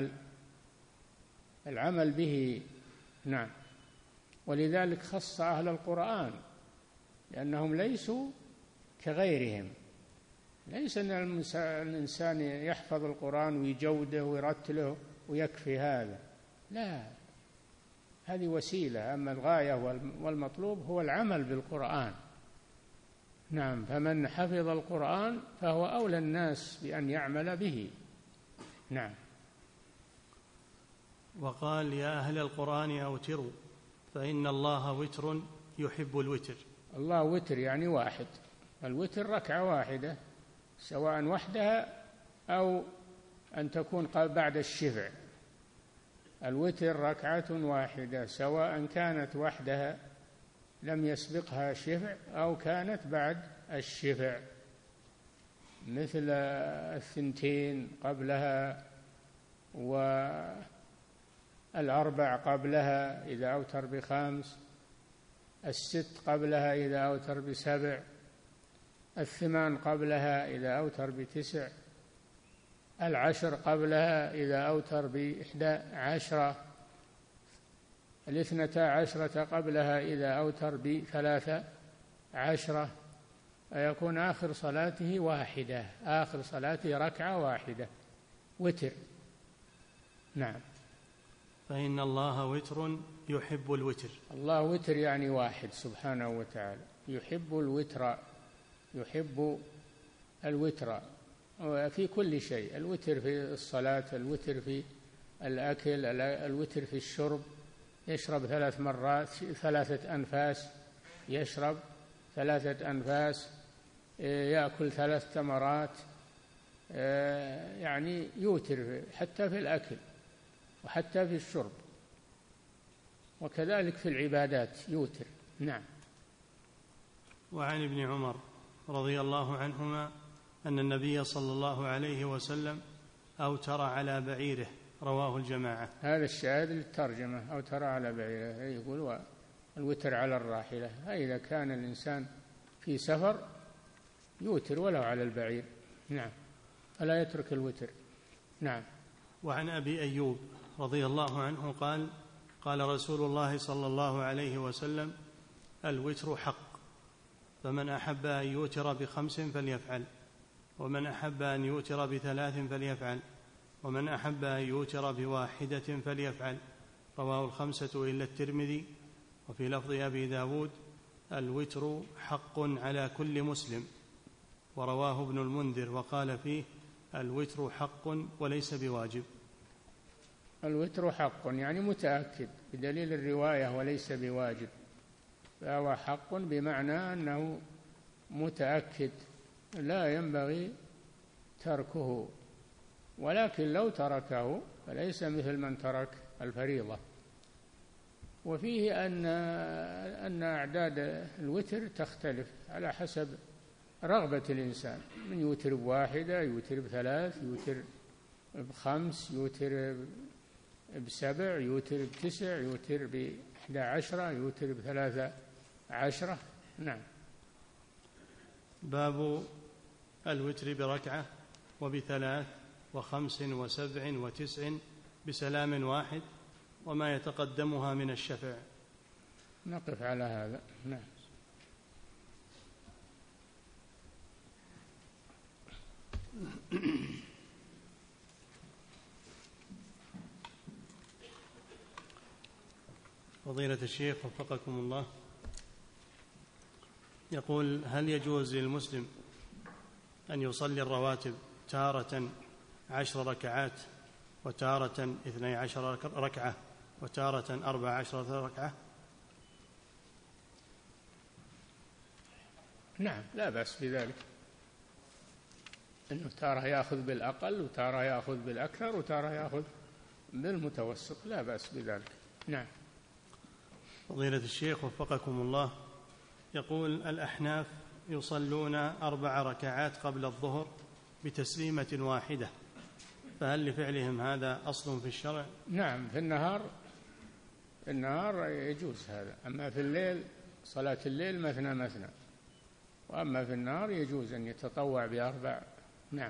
العمل به. نعم. ولذلك خص أهل القرآن، لأنهم ليسوا كغيرهم. ليس أن الإنسان يحفظ القرآن ويجوده ويرتله ويكفي هذا، لا، هذه وسيلة، أما الغاية والمطلوب هو العمل بالقرآن. نعم. فمن حفظ القرآن فهو أولى الناس بأن يعمل به. نعم. وقال: يا أهل القرآن أوتروا فإن الله وتر يحب الوتر. الله وتر يعني واحد، الوتر ركعة واحدة، سواء وحدها أو أن تكون بعد الشفع. الوتر ركعة واحدة، سواء كانت وحدها لم يسبقها شفع أو كانت بعد الشفع، مثل 2 قبلها والأربع قبلها إذا أوتر ب5، 6 قبلها إذا أوتر ب7، 8 قبلها إذا أوتر ب9، 10 قبلها إذا أوتر ب11، 12 قبلها إذا أوتر ب13، فيكون آخر صلاته واحدة، آخر صلاته ركعة واحدة وتر. نعم. فإن الله وتر يحب الوتر. الله وتر يعني واحد سبحانه وتعالى، يحب الوتر، يحب الوتر في كل شيء، الوتر في الصلاة، الوتر في الأكل، الوتر في الشرب، يشرب 3 مرات 3 أنفاس، يشرب 3 أنفاس، يأكل 3 تمرات، يعني يوتر حتى في الأكل وحتى في الشرب، وكذلك في العبادات يوتر. نعم. وعن ابن عمر رضي الله عنهما أن النبي صلى الله عليه وسلم أوتر على بعيره، رواه الجماعة. هذا الشاهد للترجمة، أوتر على بعيره، يقول الوتر على الراحلة، إذا كان الإنسان في سفر يوتر ولو على البعير. نعم. فلا يترك الوتر. نعم. وعن أبي أيوب رضي الله عنه قال: قال رسول الله صلى الله عليه وسلم: الوتر حق، فمن أحب أن يوتر ب5 فليفعل، ومن أحب أن يوتر ب3 فليفعل، ومن أحب أن يوتر ب1 فليفعل. رواه 5 إلا الترمذي. وفي لفظ أبي داود: الوتر حق على كل مسلم. ورواه ابن المنذر وقال فيه: الوتر حق وليس بواجب. الوتر حق يعني متأكد بدليل الرواية وليس بواجب. فهو حق بمعنى أنه متأكد لا ينبغي تركه، ولكن لو تركه فليس مثل من ترك الفريضة. وفيه أن أعداد الوتر تختلف على حسب رغبة الإنسان، من يوتر بواحدة، يوتر بثلاث، يوتر بخمس، يوتر بسبع، يوتر بتسع، يوتر ب11، يوتر ب13. نعم. باب الوتر بركعة وبثلاث وخمس وسبع وتسع بسلام واحد وما يتقدمها من الشفع. نقف على هذا. نعم. فضيلة الشيخ وفقكم الله، يقول: هل يجوز للمسلم أن يصلي الرواتب تارة 10 ركعات وتارة 12 ركعة وتارة 14 ركعة؟ نعم، لا بأس بذلك، أنه تارة يأخذ بالأقل وتارة يأخذ بالأكثر وتارة يأخذ بالمتوسط، لا بأس بذلك. نعم. فضيلة الشيخ وفقكم الله، يقول: الأحناف يصلون 4 ركعات قبل الظهر بتسليمة واحدة، فهل لفعلهم هذا أصل في الشرع؟ نعم، في النهار يجوز هذا، أما في الليل صلاة الليل مثنى مثنى، وأما في النهار يجوز أن يتطوع ب4. نعم.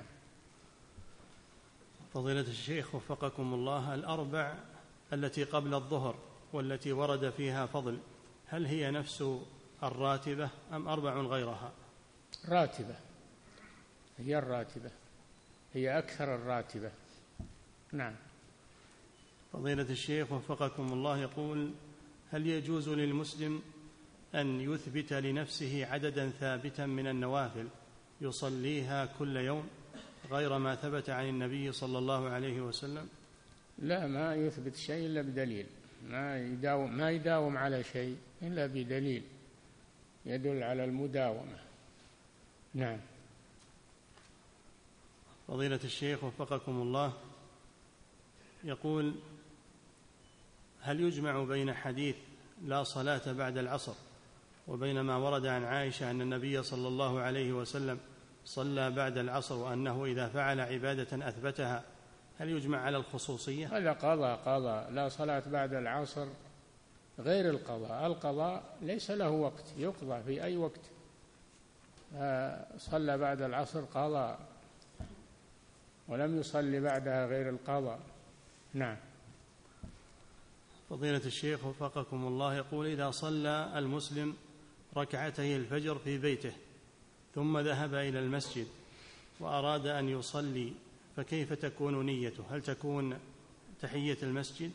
فضيلة الشيخ وفقكم الله، 4 التي قبل الظهر والتي ورد فيها فضل، هل هي نفس الراتبة أم 4 غيرها؟ راتبة، هي الراتبة، هي أكثر الراتبة. نعم. فضيلة الشيخ وفقكم الله، يقول: هل يجوز للمسلم أن يثبت لنفسه عددا ثابتا من النوافل يصليها كل يوم غير ما ثبت عن النبي صلى الله عليه وسلم؟ لا، ما يثبت شيء إلا بدليل، ما يداوم على شيء إلا بدليل يدل على المداومة. نعم. فضيلة الشيخ وفقكم الله، يقول: هل يجمع بين حديث لا صلاة بعد العصر وبين ما ورد عن عائشة أن النبي صلى الله عليه وسلم صلى بعد العصر وأنه إذا فعل عبادة أثبتها، هل يجمع على الخصوصية؟ هذا قضاء، لا صلاة بعد العصر غير القضاء ليس له وقت، يقضى في أي وقت. صلى بعد العصر قضاء، ولم يصلي بعدها غير القضاء. نعم. فضيلة الشيخ وفقكم الله، يقول: إذا صلى المسلم ركعتي الفجر في بيته ثم ذهب إلى المسجد وأراد أن يصلي، فكيف تكون نيته؟ هل تكون تحية المسجد؟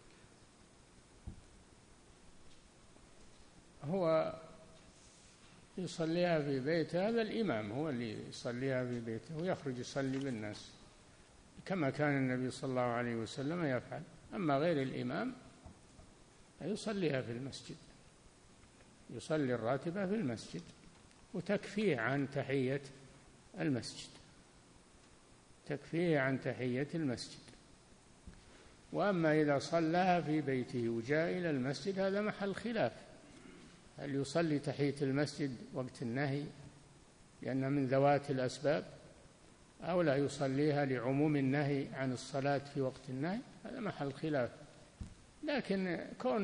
هو يصليها في بيته، هذا الإمام هو اللي يصليها في بيته ويخرج يصلي بالناس كما كان النبي صلى الله عليه وسلم يفعل. أما غير الإمام يصليها في المسجد، يصلي الراتبة في المسجد وتكفيه عن تحية المسجد، تكفيه عن تحية المسجد. وأما إذا صلىها في بيته وجاء إلى المسجد هذا محل خلاف، هل يصلي تحية المسجد وقت النهي لأنها من ذوات الأسباب أو لا يصليها لعموم النهي عن الصلاة في وقت النهي؟ هذا محل خلاف. لكن كونه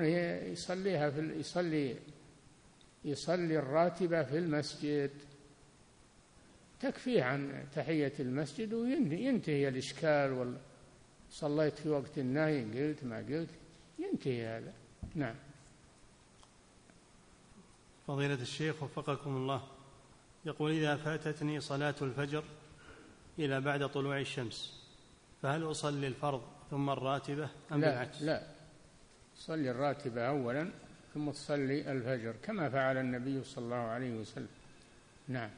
يصلي الراتبة في المسجد تكفيه عن تحية المسجد وينتهي الإشكال، صليت في وقت النهي قلت ما قلت، ينتهي هذا. نعم. فضيلة الشيخ وفقكم الله، يقول: إذا فاتتني صلاة الفجر إلى بعد طلوع الشمس فهل أصلي الفرض ثم الراتبة أم بالعكس؟ لا، صلي الراتبة أولا ثم تصلي الفجر كما فعل النبي صلى الله عليه وسلم. نعم.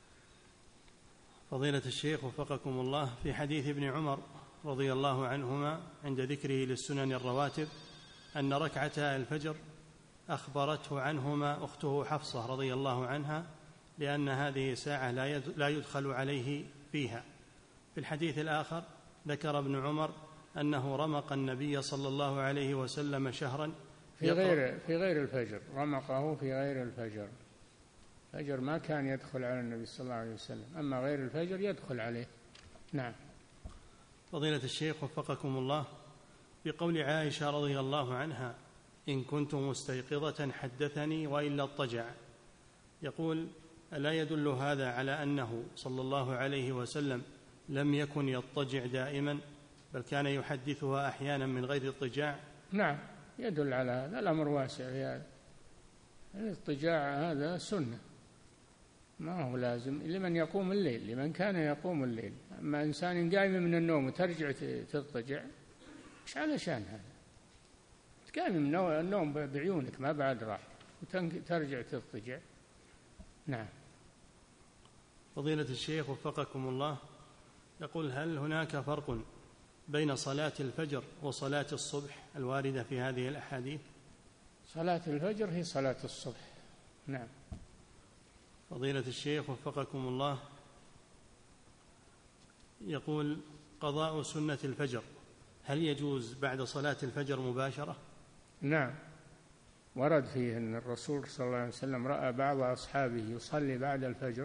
فضيلة الشيخ وفقكم الله، في حديث ابن عمر رضي الله عنهما عند ذكره للسنن الرواتب أن ركعتا الفجر أخبرته عنهما أخته حفصة رضي الله عنها لأن هذه ساعة لا يدخل عليه فيها. في الحديث الآخر ذكر ابن عمر أنه رمق النبي صلى الله عليه وسلم شهرا في غير الفجر، رمقه في غير الفجر. الفجر ما كان يدخل على النبي صلى الله عليه وسلم، أما غير الفجر يدخل عليه. نعم. فضيلة الشيخ وفقكم الله، بقول عائشة رضي الله عنها: إن كنت مستيقظة حدثني وإلا اضطجع، يقول: ألا يدل هذا على أنه صلى الله عليه وسلم لم يكن يضطجع دائما، بل كان يحدثها أحيانا من غير اضطجاع؟ نعم، يدل على هذا. الأمر واسع في هذا. الاضطجاع هذا سنة، ما هو لازم لمن يقوم الليل، لمن كان يقوم الليل. أما إنسان قايم من النوم وترجع تضطجع، إيش علشان هذا؟ تقايم من النوم بعيونك ما بعد راح وترجع تضطجع. نعم. فضيلة الشيخ وفقكم الله، يقول: هل هناك فرق بين صلاة الفجر وصلاة الصبح الواردة في هذه الأحاديث؟ صلاة الفجر هي صلاة الصبح. نعم. فضيلة الشيخ وفقكم الله، يقول: قضاء سنة الفجر هل يجوز بعد صلاة الفجر مباشرة؟ نعم، ورد فيه أن الرسول صلى الله عليه وسلم رأى بعض أصحابه يصلي بعد الفجر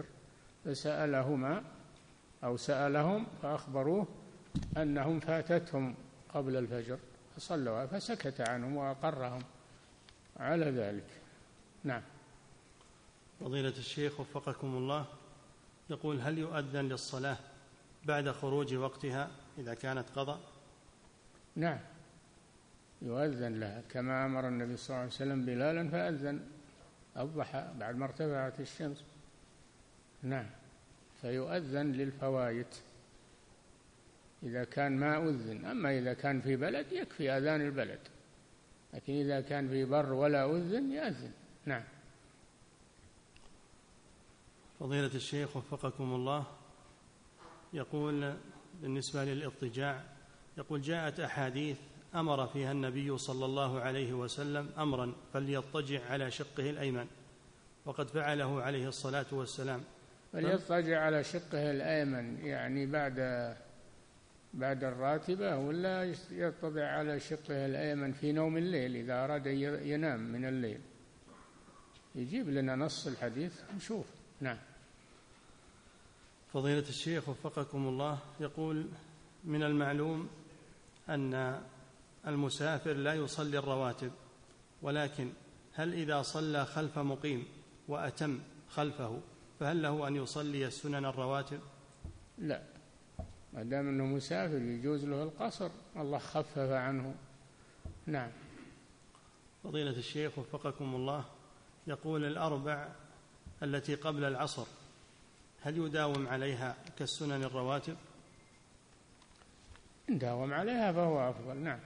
سألهم فأخبروه أنهم فاتتهم قبل الفجر فصلوا، فسكت عنهم وأقرهم على ذلك. نعم. فضيلة الشيخ وفقكم الله، يقول: هل يؤذن للصلاة بعد خروج وقتها إذا كانت قضاء؟ نعم، يؤذن لها كما أمر النبي صلى الله عليه وسلم بلالا فأذن الضحى بعد ما ارتفعت الشمس. نعم، فيؤذن للفوائت إذا كان ما أذن. أما إذا كان في بلد يكفي أذان البلد، لكن إذا كان في بر ولا أذن يأذن. نعم. فضيلة الشيخ وفقكم الله، يقول بالنسبة للاضطجاع، يقول: جاءت أحاديث أمر فيها النبي صلى الله عليه وسلم أمرا فليضطجع على شقه الأيمن، وقد فعله عليه الصلاة والسلام. فليضطجع على شقه الأيمن يعني بعد الراتبة، ولا يضطجع على شقه الأيمن في نوم الليل إذا أراد ينام من الليل؟ يجيب لنا نص الحديث نشوف. نعم. فضيلة الشيخ وفقكم الله، يقول: من المعلوم أن المسافر لا يصلي الرواتب، ولكن هل إذا صلى خلف مقيم وأتم خلفه فهل له أن يصلي السنن الرواتب؟ لا، ما دام أنه مسافر يجوز له القصر، الله خفف عنه. نعم. فضيلة الشيخ وفقكم الله، يقول: الأربع التي قبل العصر هل يداوم عليها كالسنن الرواتب؟ إن داوم عليها فهو أفضل. نعم.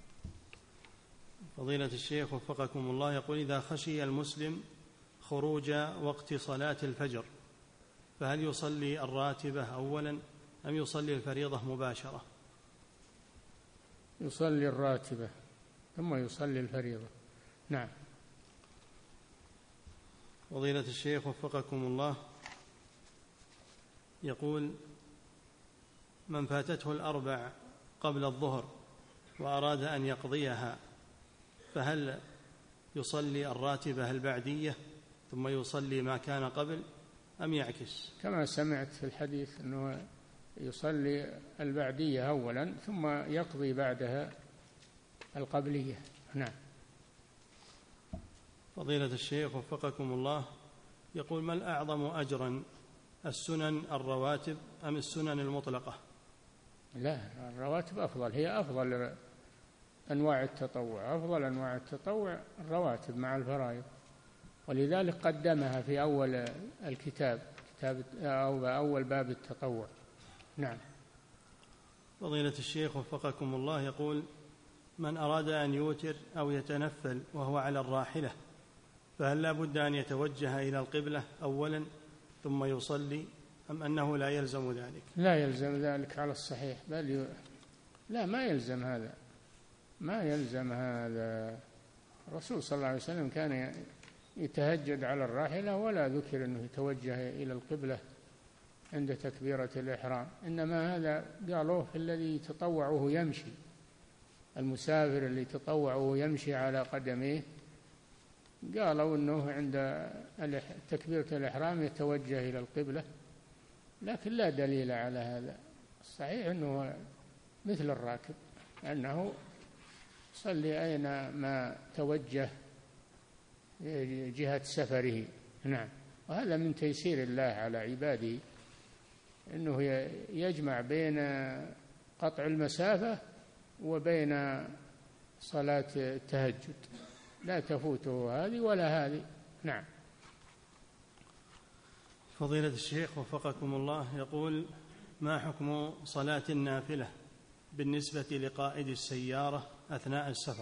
فضيلة الشيخ وفقكم الله، يقول: إذا خشي المسلم خروج وقت صلاة الفجر فهل يصلي الراتبة أولا أم يصلي الفريضة مباشرة؟ يصلي الراتبة ثم يصلي الفريضة. نعم. فضيلة الشيخ وفقكم الله، يقول: من فاتته الأربع قبل الظهر وأراد أن يقضيها فهل يصلي الراتبة البعدية ثم يصلي ما كان قبل أم يعكس؟ كما سمعت في الحديث أنه يصلي البعدية أولا ثم يقضي بعدها القبلية. نعم. فضيلة الشيخ وفقكم الله، يقول: ما الأعظم أجرا السنن الرواتب أم السنن المطلقة؟ لا، الرواتب أفضل، هي أفضل أنواع التطوع، أفضل أنواع التطوع الرواتب مع الفرائض، ولذلك قدمها في أول الكتاب أو أول باب التطوع. نعم. فضيلة الشيخ وفقكم الله، يقول: من أراد أن يوتر أو يتنفل وهو على الراحلة فهل لا بد أن يتوجه إلى القبلة أولا ثم يصلي أم أنه لا يلزم ذلك؟ لا يلزم ذلك على الصحيح، لا، ما يلزم هذا، ما يلزم هذا. الرسول صلى الله عليه وسلم كان يتهجد على الراحلة، ولا ذكر أنه يتوجه إلى القبلة عند تكبيرة الإحرام، إنما هذا قالوه في الذي يتطوعه يمشي، المسافر اللي يتطوعه يمشي على قدميه، قالوا أنه عند تكبيرة الإحرام يتوجه إلى القبلة، لكن لا دليل على هذا. الصحيح أنه مثل الراكب، أنه يصلي أينما توجه جهة سفره. نعم. وهذا من تيسير الله على عباده، أنه يجمع بين قطع المسافة وبين صلاة التهجد، لا تفوته هذه ولا هذه. نعم. فضيلة الشيخ وفقكم الله يقول: ما حكم صلاة النافلة بالنسبة لقائد السيارة أثناء السفر؟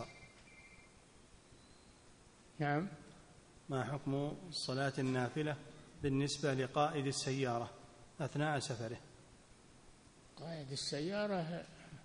نعم. ما حكم صلاة النافلة بالنسبة لقائد السيارة أثناء سفره؟ قائد السيارة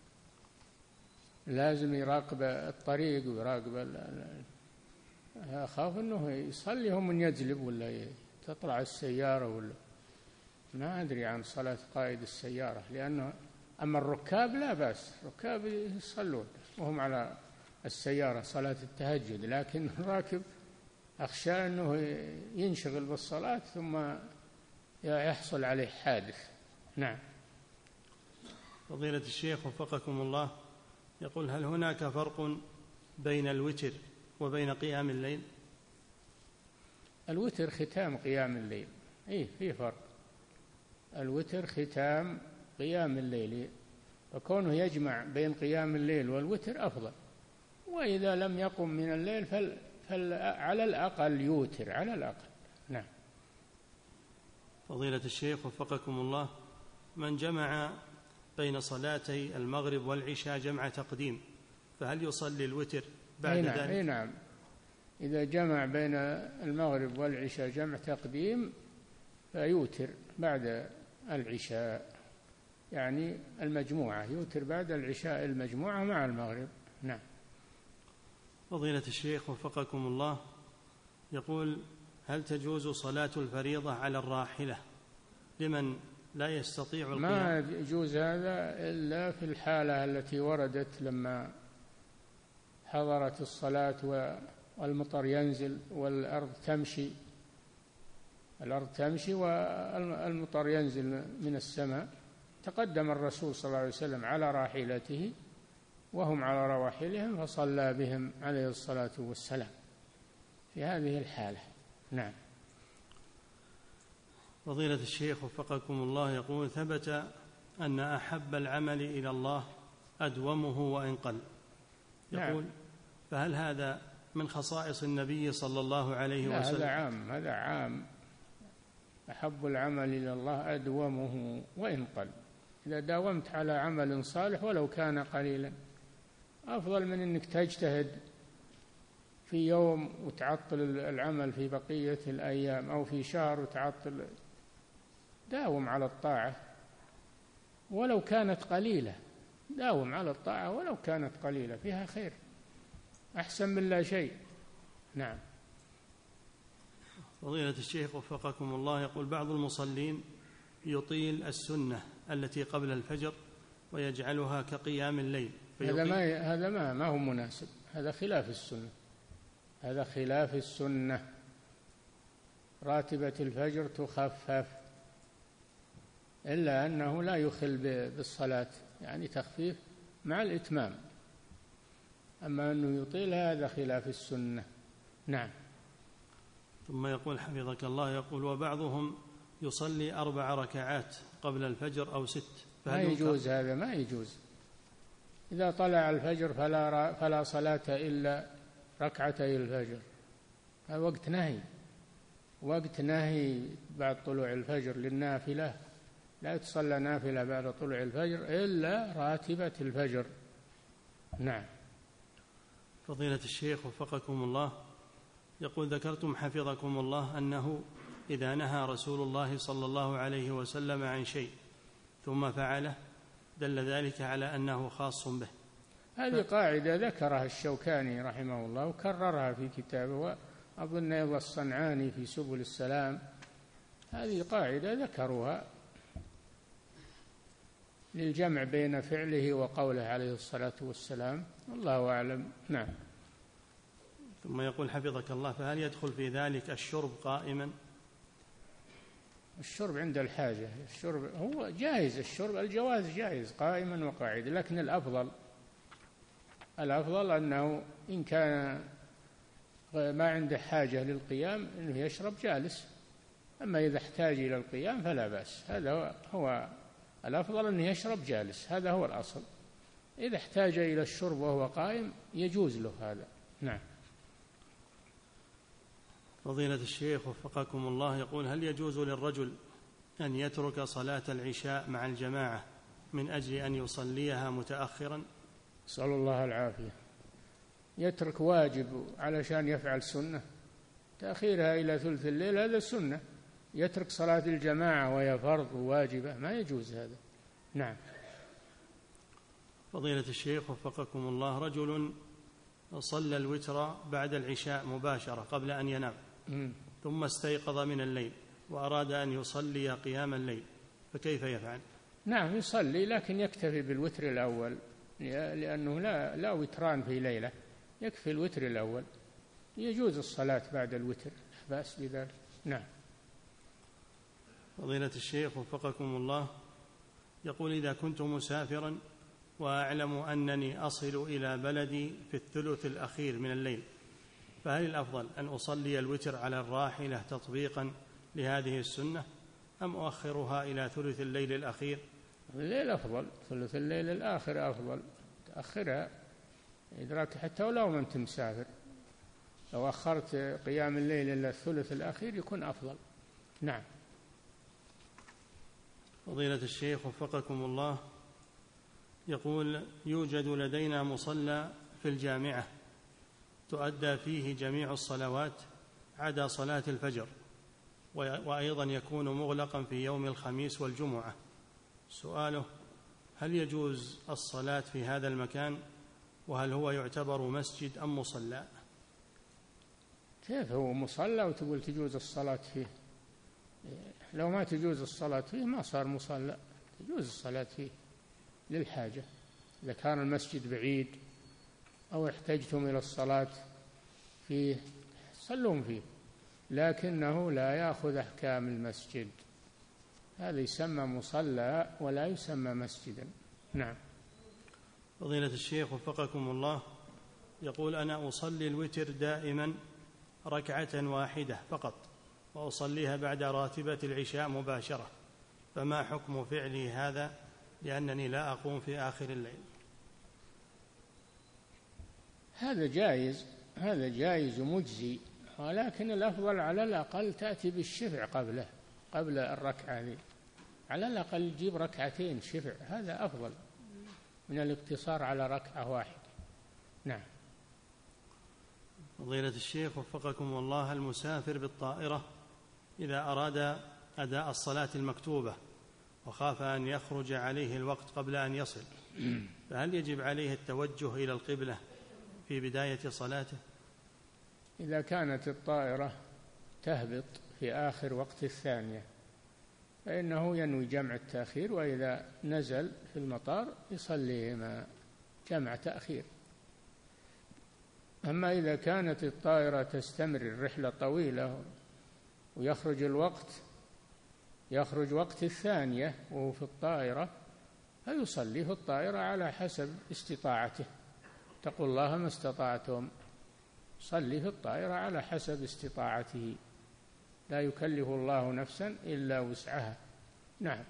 لازم يراقب الطريق ويراقب أخاف أنه يصلي من يجلب ولا تطلع السيارة، ولا ما أدري عن صلاة قائد السيارة، لأنه أما الركاب لا بأس، الركاب يصلون وهم على السيارة صلاة التهجد، لكن الراكب أخشى أنه ينشغل بالصلاة ثم يحصل عليه حادث. نعم. فضيلة الشيخ وفقكم الله يقول: هل هناك فرق بين الوتر وبين قيام الليل؟ الوتر ختام قيام الليل، في فرق. الوتر ختام قيام الليل، وكونه يجمع بين قيام الليل والوتر أفضل، وإذا لم يقم من الليل فعلى الأقل يوتر على الأقل. نعم. فضيلة الشيخ وفقكم الله، من جمع بين صلاتي المغرب والعشاء جمع تقديم، فهل يصلي الوتر بعد ذلك؟ نعم. إذا جمع بين المغرب والعشاء جمع تقديم فيوتر بعد العشاء، يعني المجموعة، يوتر بعد العشاء المجموعة مع المغرب. نعم. فضيلة الشيخ وفقكم الله يقول: هل تجوز صلاة الفريضة على الراحلة لمن لا يستطيع القيام؟ ما يجوز هذا إلا في الحالة التي وردت لما حضرت الصلاة والمطر ينزل والأرض تمشي والمطر ينزل من السماء. تقدم الرسول صلى الله عليه وسلم على راحلته وهم على رواحلهم فصلى بهم عليه الصلاة والسلام في هذه الحالة. نعم. فضيلة الشيخ وفقكم الله يقول: ثبت أن أحب العمل إلى الله أدومه وإن قل. يقول: نعم. فهل هذا من خصائص النبي صلى الله عليه وسلم؟ هذا عام. أحب العمل إلى الله أدومه وإن قل. إذا داومت على عمل صالح ولو كان قليلا أفضل من أنك تجتهد في يوم وتعطل العمل في بقية الأيام، أو في شهر وتعطل. داوم على الطاعة ولو كانت قليلة، داوم على الطاعة ولو كانت قليلة، فيها خير أحسن من لا شيء. نعم. فضيلة الشيخ وفقكم الله يقول: بعض المصلين يطيل السنة التي قبل الفجر ويجعلها كقيام الليل، هذا ما هو مناسب، هذا خلاف السنة، هذا خلاف السنة. راتبة الفجر تخفف، إلا أنه لا يخل بالصلاة، يعني تخفيف مع الإتمام، أما أنه يطيل هذا خلاف السنة. نعم. ثم يقول حفظك الله، يقول: وبعضهم يصلي 4 ركعات قبل الفجر أو 6. ما يجوز هذا، ما يجوز. إذا طلع الفجر فلا صلاة إلا ركعتي الفجر، هذا وقت نهي بعد طلوع الفجر للنافلة، لا تصلى نافلة بعد طلوع الفجر إلا راتبة الفجر. نعم. فضيلة الشيخ وفقكم الله يقول: ذكرتم حفظكم الله أنه إذا نهى رسول الله صلى الله عليه وسلم عن شيء ثم فعله دل ذلك على أنه خاص به. هذه قاعدة ذكرها الشوكاني رحمه الله وكررها في كتابه، وأظن أيضا الصنعاني في سبل السلام. هذه قاعدة ذكروها للجمع بين فعله وقوله عليه الصلاة والسلام، والله أعلم. نعم. ثم يقول حفظك الله: فهل يدخل في ذلك الشرب قائما؟ الشرب عند الحاجة، الشرب هو جائز، الشرب الجواز جائز قائما وقاعدا، لكن الأفضل أنه إن كان ما عنده حاجة للقيام أنه يشرب جالس، أما إذا احتاج إلى القيام فلا بأس. هذا هو الأفضل، أنه يشرب جالس، هذا هو الأصل. إذا احتاج إلى الشرب وهو قائم يجوز له هذا. نعم. فضيلة الشيخ وفقكم الله يقول: هل يجوز للرجل أن يترك صلاة العشاء مع الجماعة من أجل أن يصليها متأخرا؟ نسأل الله العافية. يترك واجب علشان يفعل سنة، تأخيرها إلى ثلث الليل هذا سنة، يترك صلاة الجماعة وهي فرض وواجبة، ما يجوز هذا. نعم. فضيلة الشيخ وفقكم الله، رجل صلى الوتر بعد العشاء مباشرة قبل أن ينام، ثم استيقظ من الليل وأراد أن يصلي قيام الليل، فكيف يفعل؟ نعم يصلي، لكن يكتفي بالوتر الأول، لأنه لا وتران في ليلة، يكفي الوتر الأول. يجوز الصلاة بعد الوتر، لا بأس بذلك. نعم. فضيلة الشيخ وفقكم الله يقول: إذا كنت مسافرا وأعلم أنني أصل إلى بلدي في الثلث الأخير من الليل، فهل الأفضل أن أصلي الوتر على الراحلة تطبيقا لهذه السنة، أم أؤخرها إلى ثلث الليل الأخير؟ الليل أفضل، ثلث الليل الآخر أفضل، تأخرها إدراك حتى ولو ما أنت مسافر، لو أخرت قيام الليل إلى الثلث الأخير يكون أفضل. نعم. فضيلة الشيخ وفقكم الله يقول: يوجد لدينا مصلى في الجامعة تؤدى فيه جميع الصلوات عدا صلاة الفجر، وأيضا يكون مغلقا في يوم الخميس والجمعة. سؤاله: هل يجوز الصلاة في هذا المكان، وهل هو يعتبر مسجد أم مصلى؟ كيف هو مصلى وتقول تجوز الصلاة فيه؟ لو ما تجوز الصلاة فيه ما صار مصلى، تجوز الصلاة فيه للحاجة، إذا كان المسجد بعيد أو احتجتم إلى الصلاة فيه صلون فيه، لكنه لا يأخذ أحكام المسجد، هذا يسمى مصلى ولا يسمى مسجدا. نعم. فضيلة الشيخ وفقكم الله يقول: أنا أصلي الوتر دائما ركعة واحدة فقط، وأصليها بعد راتبة العشاء مباشرة، فما حكم فعلي هذا لأنني لا أقوم في آخر الليل؟ هذا جائز ومجزي، ولكن الأفضل على الأقل تأتي بالشفع قبل الركعة هذه، على الأقل تجيب ركعتين شفع، هذا أفضل من الاقتصار على ركعة واحدة. نعم. فضيلة الشيخ وفقكم الله، المسافر بالطائرة إذا أراد أداء الصلاة المكتوبة وخاف أن يخرج عليه الوقت قبل أن يصل، فهل يجب عليه التوجه إلى القبلة في بداية صلاته؟ إذا كانت الطائرة تهبط في آخر وقت الثانية فإنه ينوي جمع التأخير، وإذا نزل في المطار يصليهما جمع تأخير. أما إذا كانت الطائرة تستمر الرحلة طويلة ويخرج وقت الثانية وهو في الطائرة، فيصلي في الطائرة على حسب استطاعته، اتقوا الله ما استطعتم، صلي في الطائرة على حسب استطاعته، لا يكلف الله نفسا إلا وسعها. نعم.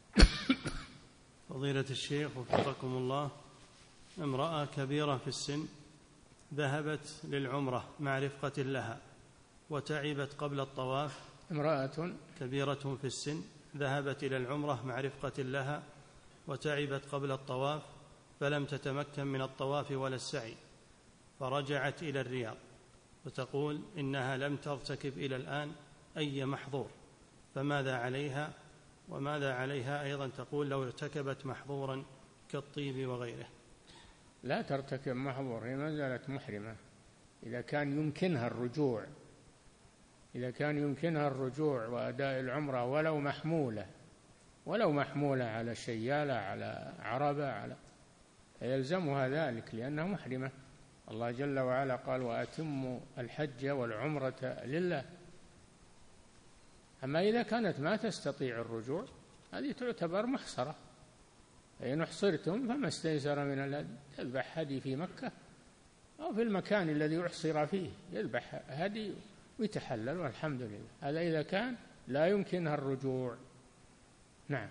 فضيلة الشيخ وفقكم الله، امرأة كبيرة في السن ذهبت للعمرة مع رفقة لها وتعبت قبل الطواف. امرأة كبيرة في السن ذهبت إلى العمرة مع رفقة لها وتعبت قبل الطواف، فلم تتمكن من الطواف ولا السعي، فرجعت إلى الرياض، وتقول إنها لم ترتكب إلى الآن أي محظور، فماذا عليها؟ وماذا عليها أيضا تقول لو ارتكبت محظورا كالطيب وغيره؟ لا ترتكب محظور، هي ما زالت محرمة إذا كان يمكنها الرجوع، إذا كان يمكنها الرجوع وأداء العمرة ولو محمولة على شيالة، على عربة، فيلزمها ذلك لأنها محرمة. الله جل وعلا قال: وأتموا الحج والعمرة لله. أما إذا كانت ما تستطيع الرجوع هذه تعتبر محصرة، فإن احصرتم فما استيسر من الهدي، يذبح هدي في مكة أو في المكان الذي احصر فيه، يذبح هدي ويتحلل والحمد لله. هذا إذا كان لا يمكنها الرجوع. نعم.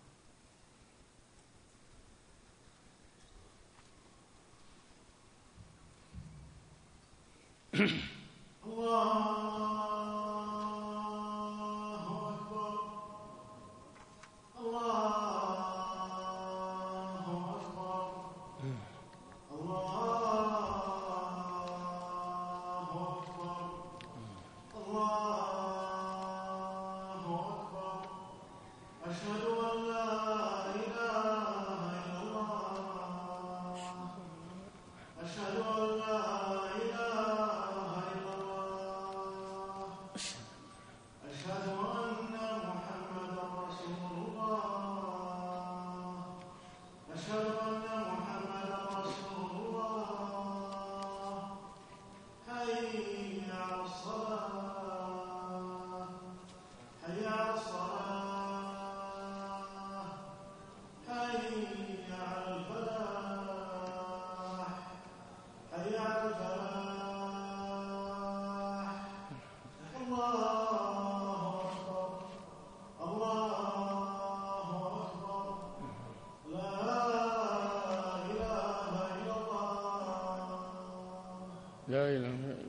لا إله إلا الله.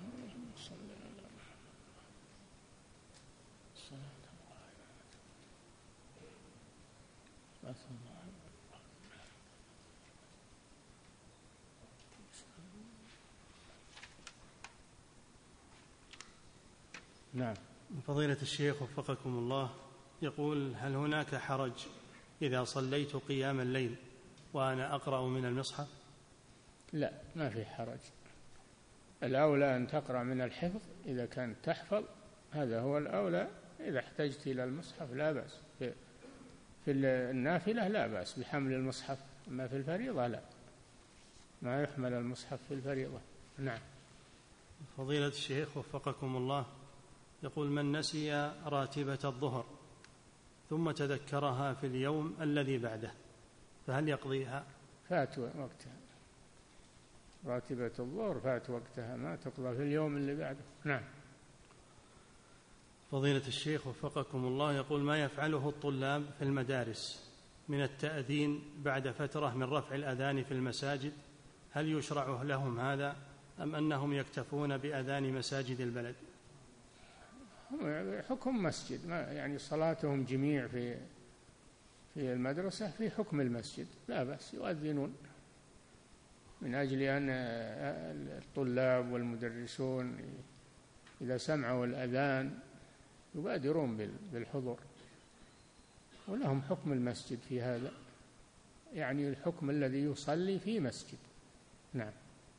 نعم. فضيلة الشيخ وفقكم الله، يقول: هل هناك حرج إذا صليت قيام الليل وأنا أقرأ من المصحف؟ لا، ما في حرج. الأولى أن تقرأ من الحفظ إذا كانت تحفظ، هذا هو الأولى. إذا احتجت إلى المصحف لا بأس، في النافلة لا بأس بحمل المصحف، أما في الفريضة لا، ما يحمل المصحف في الفريضة. نعم. فضيلة الشيخ وفقكم الله، يقول: من نسي راتبة الظهر ثم تذكرها في اليوم الذي بعده فهل يقضيها؟ فات وقتها، راتبة الظهر فات وقتها، ما تقضى في اليوم اللي بعده. نعم. فضيلة الشيخ وفقكم الله، يقول: ما يفعله الطلاب في المدارس من التأذين بعد فترة من رفع الأذان في المساجد، هل يشرع لهم هذا أم أنهم يكتفون بأذان مساجد البلد؟ حكم مسجد، يعني صلاتهم جميع في المدرسة في حكم المسجد، لا بأس يؤذنون، من أجل أن الطلاب والمدرسون إذا سمعوا الأذان يبادرون بالحضور، ولهم حكم المسجد في هذا، يعني الحكم الذي يصلي في مسجد. نعم.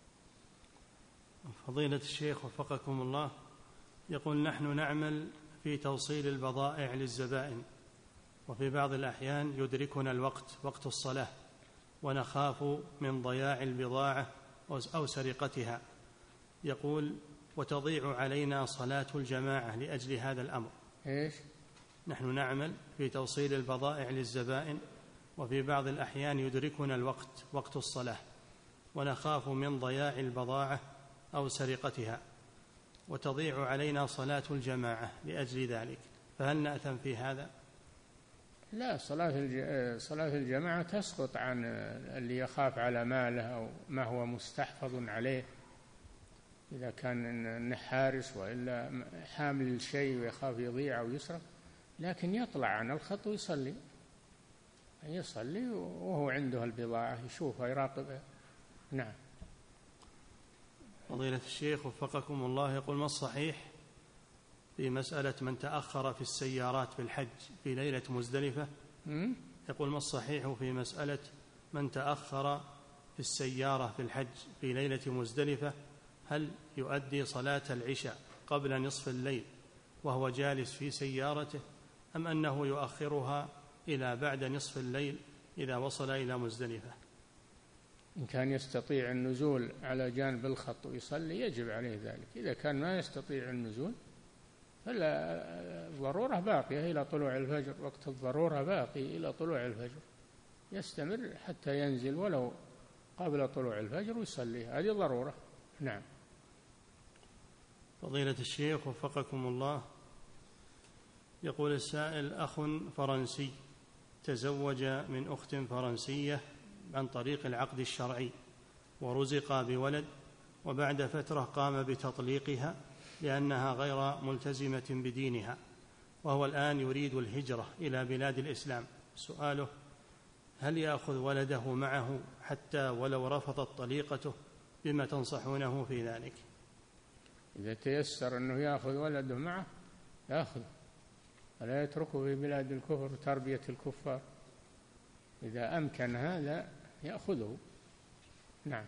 فضيلة الشيخ وفقكم الله، يقول: نحن نعمل في توصيل البضائع للزبائن، وفي بعض الأحيان يدركنا الوقت، وقت الصلاة، ونخاف من ضياع البضاعة أو سرقتها. يقول: وتضيع علينا صلاة الجماعة لأجل هذا الأمر. إيش؟ نحن نعمل في توصيل البضائع للزبائن، وفي بعض الأحيان يدركنا الوقت، وقت الصلاة، ونخاف من ضياع البضاعة أو سرقتها، وتضيع علينا صلاة الجماعة لأجل ذلك، فهل نأثم في هذا؟ لا، صلاة الجماعة تسقط عن اللي يخاف على ماله أو ما هو مستحفظ عليه، إذا كان حارس وإلا حامل الشيء ويخاف يضيع أو يسرق، لكن يطلع عن الخط ويصلي وهو عنده البضاعة يشوفها يراقبها. نعم. فضيلة الشيخ وفقكم الله، يقول: ما الصحيح في مسألة من تأخر في السيارات في الحج في ليلة مزدلفة؟ يقول: ما الصحيح في مسألة من تأخر في السيارة في الحج في ليلة مزدلفة هل يؤدي صلاة العشاء قبل نصف الليل وهو جالس في سيارته، أم أنه يؤخرها إلى بعد نصف الليل إذا وصل إلى مزدلفة؟ إن كان يستطيع النزول على جانب الخط ويصلي يجب عليه ذلك. إذا كان ما يستطيع النزول فالضرورة باقية إلى طلوع الفجر، وقت الضرورة باقي إلى طلوع الفجر، يستمر حتى ينزل ولو قبل طلوع الفجر ويصلي، هذه ضرورة. نعم. فضيلة الشيخ وفقكم الله، يقول السائل: أخ فرنسي تزوج من أخت فرنسية عن طريق العقد الشرعي ورزق بولد، وبعد فترة قام بتطليقها لأنها غير ملتزمة بدينها، وهو الآن يريد الهجرة إلى بلاد الإسلام. سؤاله: هل يأخذ ولده معه حتى ولو رفضت طليقته؟ بما تنصحونه في ذلك؟ إذا تيسر أنه يأخذ ولده معه يأخذ، ولا يتركه في بلاد الكفر وتربية الكفار. إذا أمكن هذا يأخذه. نعم.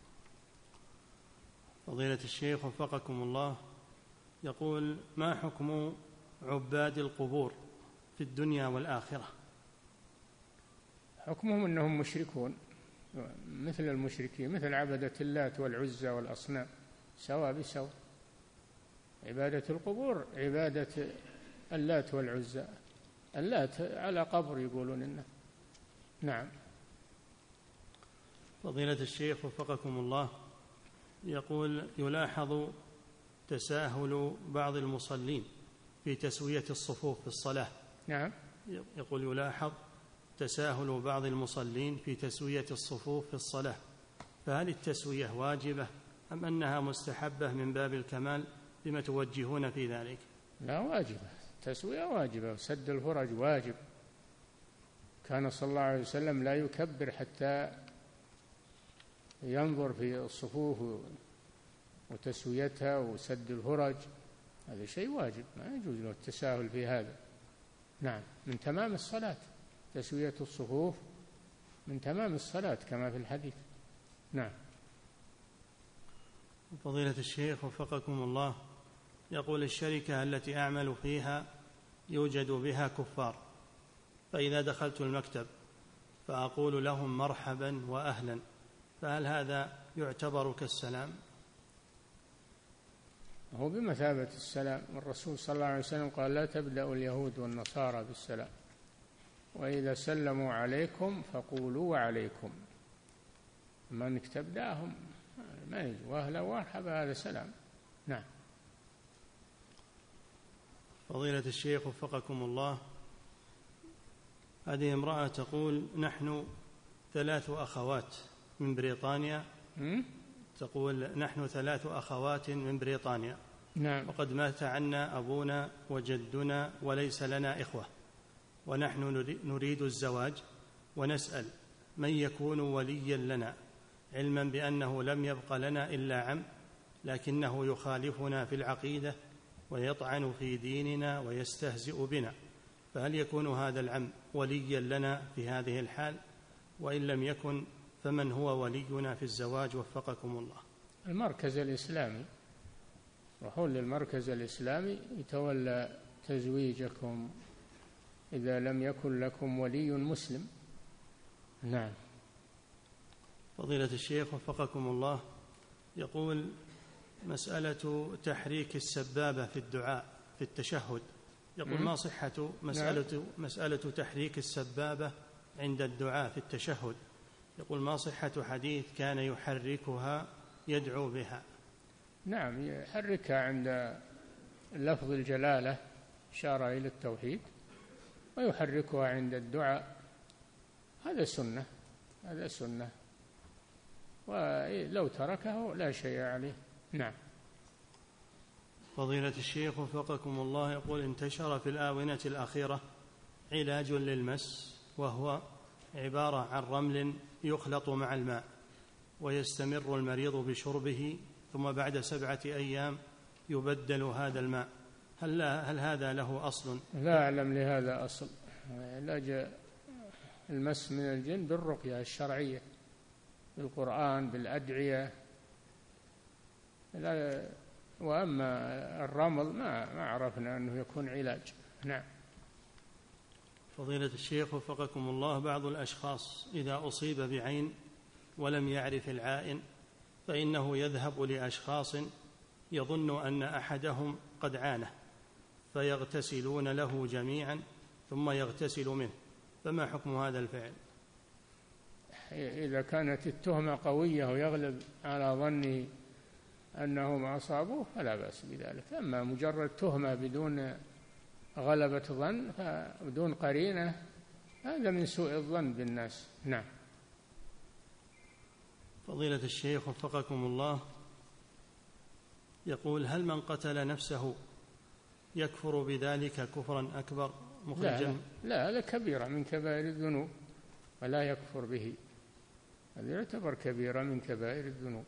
فضيلة الشيخ وفقكم الله، يقول: ما حكم عباد القبور في الدنيا والآخرة؟ حكمهم أنهم مشركون مثل المشركين، مثل عبدة اللات والعزى والأصنام، سواء بسواء. عبادة القبور عبادة اللات والعزى، اللات على قبر يقولون إنه. نعم. فضيلة الشيخ وفقكم الله، يقول: يلاحظ تساهل بعض المصلين في تسوية الصفوف في الصلاة. نعم. يقول: يلاحظ تساهل بعض المصلين في تسوية الصفوف في الصلاة، فهل التسوية واجبة أم أنها مستحبة من باب الكمال؟ بما توجهون في ذلك؟ لا، واجبة، التسوية واجبة، وسد الفرج واجب. كان صلى الله عليه وسلم لا يكبر حتى ينظر في الصفوف وتسويتها وسد الفرج، هذا شيء واجب، ما يجوز له التساهل في هذا. نعم، من تمام الصلاة تسوية الصفوف، من تمام الصلاة كما في الحديث. نعم. فضيلة الشيخ وفقكم الله، يقول: الشركة التي أعمل فيها يوجد بها كفار، فإذا دخلت المكتب فأقول لهم مرحبا وأهلا، فهل هذا يعتبر كالسلام؟ هو بمثابة السلام، والرسول صلى الله عليه وسلم قال: لا تبدأ اليهود والنصارى بالسلام، وإذا سلموا عليكم فقولوا وعليكم. ما انك تبدأهم ما يجوز، واهلا ومرحبا، هذا سلام. نعم. فضيلة الشيخ وفقكم الله، هذه امرأة تقول: نحن 3 أخوات من بريطانيا. تقول: نحن 3 أخوات من بريطانيا. نعم. وقد مات عنا أبونا وجدنا وليس لنا إخوة، ونحن نريد الزواج، ونسأل من يكون وليا لنا، علما بأنه لم يبق لنا إلا عم، لكنه يخالفنا في العقيدة ويطعن في ديننا ويستهزئ بنا، فهل يكون هذا العم وليا لنا في هذه الحال؟ وإن لم يكن فمن هو ولينا في الزواج وفقكم الله؟ المركز الإسلامي، روحوا للمركز الإسلامي يتولى تزويجكم إذا لم يكن لكم ولي مسلم. نعم. فضيلة الشيخ وفقكم الله، يقول: مسألة تحريك السبابة في الدعاء في التشهد، يقول: ما صحة مسألة تحريك السبابة عند الدعاء في التشهد؟ يقول: ما صحة حديث كان يحركها يدعو بها؟ نعم، يحركها عند لفظ الجلالة إشارة إلى التوحيد، ويحركها عند الدعاء، هذا سنة، هذا سنة، ولو تركه لا شيء عليه. نعم. فضيلة الشيخ وفقكم الله، يقول: انتشر في الآونة الأخيرة علاج للمس، وهو عبارة عن رمل يخلط مع الماء، ويستمر المريض بشربه، ثم بعد 7 أيام يبدل هذا الماء، هل هذا له أصل؟ لا أعلم لهذا أصل. علاج المس من الجن بالرقية الشرعية، بالقرآن بالأدعية. وأما الرمل ما عرفنا أنه يكون علاج. نعم. فضيلة الشيخ وفقكم الله، بعض الأشخاص إذا أصيب بعين ولم يعرف العائن فإنه يذهب لأشخاص يظن أن أحدهم قد عانه فيغتسلون له جميعا ثم يغتسل منه، فما حكم هذا الفعل؟ إذا كانت التهمة قوية ويغلب على ظنه أنهم أصابوه فلا بأس بذلك. أما مجرد تهمة بدون غلبة ظن بدون قرينة هذا من سوء الظن بالناس. نعم. فضيلة الشيخ وفقكم الله، يقول: هل من قتل نفسه يكفر بذلك كفرا أكبر مخرجا؟ لا، هذا كبيرة من كبائر الذنوب ولا يكفر به، هذا يعتبر كبيرة من كبائر الذنوب،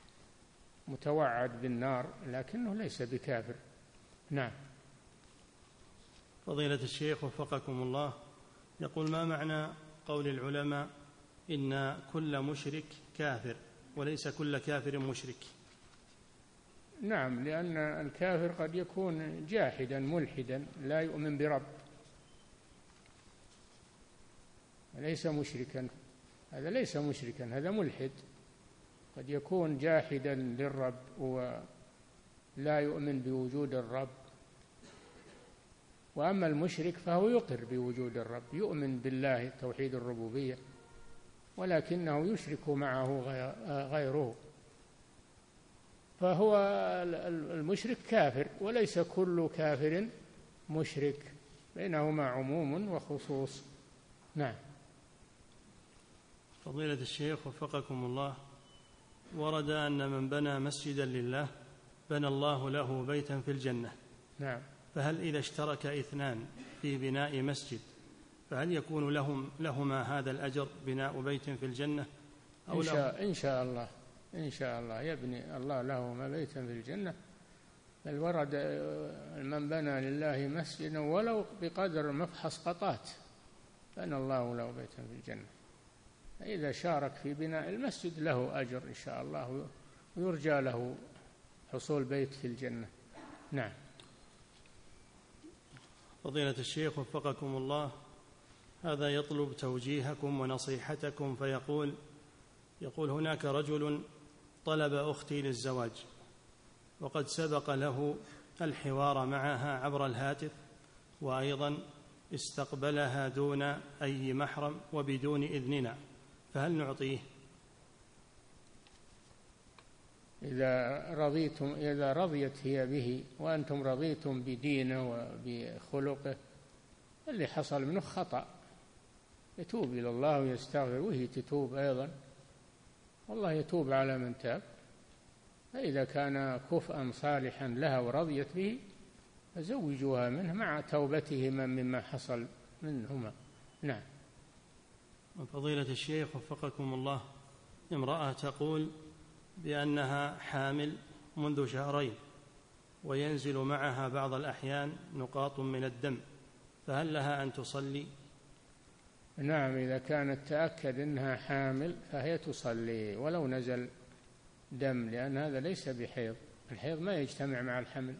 متوعد بالنار لكنه ليس بكافر. نعم. فضيلة الشيخ وفقكم الله، يقول: ما معنى قول العلماء إن كل مشرك كافر وليس كل كافر مشرك؟ نعم، لأن الكافر قد يكون جاحدا ملحدا لا يؤمن برب، ليس مشركا، هذا ليس مشركا، هذا ملحد، قد يكون جاحدا للرب ولا يؤمن بوجود الرب. وأما المشرك فهو يقر بوجود الرب، يؤمن بالله توحيد الربوبية، ولكنه يشرك معه غيره، فهو المشرك كافر، وليس كل كافر مشرك، بينهما عموم وخصوص. نعم. فضيلة الشيخ وفقكم الله، ورد أن من بنى مسجدا لله بنى الله له بيتا في الجنة. نعم. فهل إذا اشترك اثنان في بناء مسجد فهل يكون لهما هذا الأجر بناء بيت في الجنة أو إن شاء الله يبني الله لهما بيتا في الجنة. بل ورد من بنى لله مسجدا ولو بقدر مفحص قطات بنى الله له بيتا في الجنة. إذا شارك في بناء المسجد له أجر إن شاء الله، ويرجى له حصول بيت في الجنة. نعم. فضيلة الشيخ وفقكم الله، هذا يطلب توجيهكم ونصيحتكم، يقول هناك رجل طلب أختي للزواج وقد سبق له الحوار معها عبر الهاتف، وأيضا استقبلها دون أي محرم وبدون إذننا، فهل نعطيه؟ إذا رضيت هي به وأنتم رضيتم بدينه وبخلقه، اللي حصل منه خطأ يتوب إلى الله ويستغفر، وهي تتوب أيضا، والله يتوب على من تاب. فإذا كان كفءا صالحا لها ورضيت به فزوجوها منه مع توبتهما مما حصل منهما. نعم. فضيلة الشيخ وفقكم الله، امرأة تقول بأنها حامل منذ شهرين وينزل معها بعض الأحيان نقاط من الدم، فهل لها أن تصلي؟ نعم، إذا كانت تأكد أنها حامل فهي تصلي ولو نزل دم، لأن هذا ليس بحيض، الحيض ما يجتمع مع الحمل،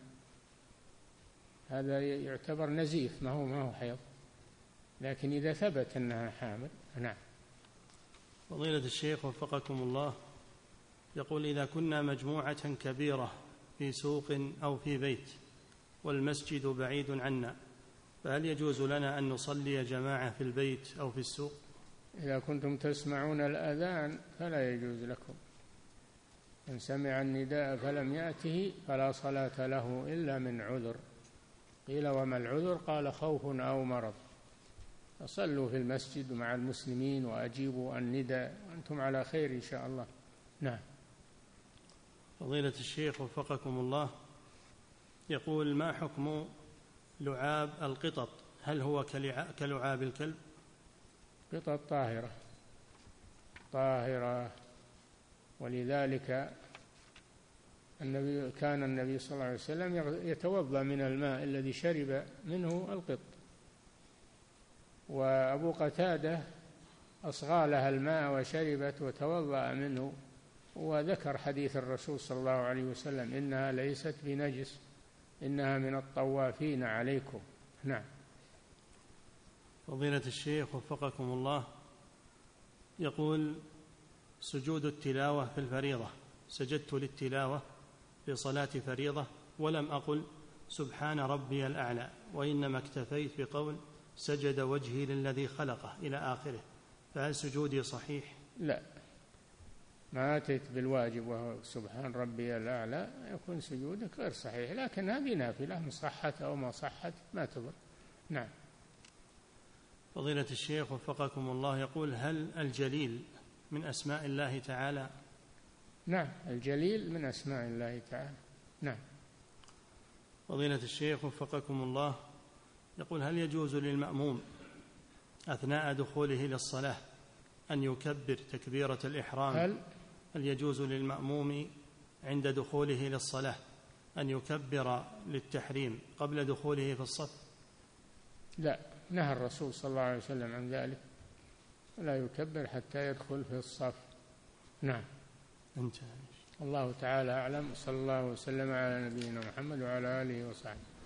هذا يعتبر نزيف ما هو حيض، لكن إذا ثبت أنها حامل. نعم. فضيلة الشيخ وفقكم الله، يقول إذا كنا مجموعة كبيرة في سوق أو في بيت والمسجد بعيد عنا، فهل يجوز لنا أن نصلي جماعة في البيت أو في السوق؟ إذا كنتم تسمعون الأذان فلا يجوز لكم، من سمع النداء فلم يأته فلا صلاة له إلا من عذر. قيل وما العذر؟ قال خوف أو مرض. فصلوا في المسجد مع المسلمين وأجيبوا النداء وأنتم على خير إن شاء الله. نعم. فضيلة الشيخ وفقكم الله، يقول ما حكم لعاب القطط؟ هل هو كلعاب الكلب؟ قطط طاهرة، ولذلك كان النبي صلى الله عليه وسلم يتوضأ من الماء الذي شرب منه القط. وأبو قتادة أصغى لها الماء وشربت وتوضأ منه، وذكر حديث الرسول صلى الله عليه وسلم: إنها ليست بنجس، إنها من الطوافين عليكم. نعم. فضيلة الشيخ وفقكم الله، يقول: سجود التلاوة في الفريضة، سجدت للتلاوة في صلاة فريضة ولم أقل سبحان ربي الأعلى، وإنما اكتفيت بقول سجد وجهي للذي خلقه إلى آخره، فهل سجودي صحيح؟ لا، ما أتيت بالواجب وهو سبحان ربي الأعلى، يكون سجودك غير صحيح، لكن هذه نافلة، مصحت أو ما صحت ما تضر. نعم. فضيلة الشيخ وفقكم الله، يقول: هل الجليل من أسماء الله تعالى؟ نعم، الجليل من أسماء الله تعالى. نعم. فضيلة الشيخ وفقكم الله، يقول: هل يجوز للمأموم أثناء دخوله للصلاة أن يكبر تكبيرة الإحرام؟ هل يجوز للمأموم عند دخوله للصلاة أن يكبر للتحريم قبل دخوله في الصف؟ لا، نهى الرسول صلى الله عليه وسلم عن ذلك، لا يكبر حتى يدخل في الصف. نعم. انتهى. الله تعالى أعلم، صلى الله وسلم على نبينا محمد وعلى آله وصحبه.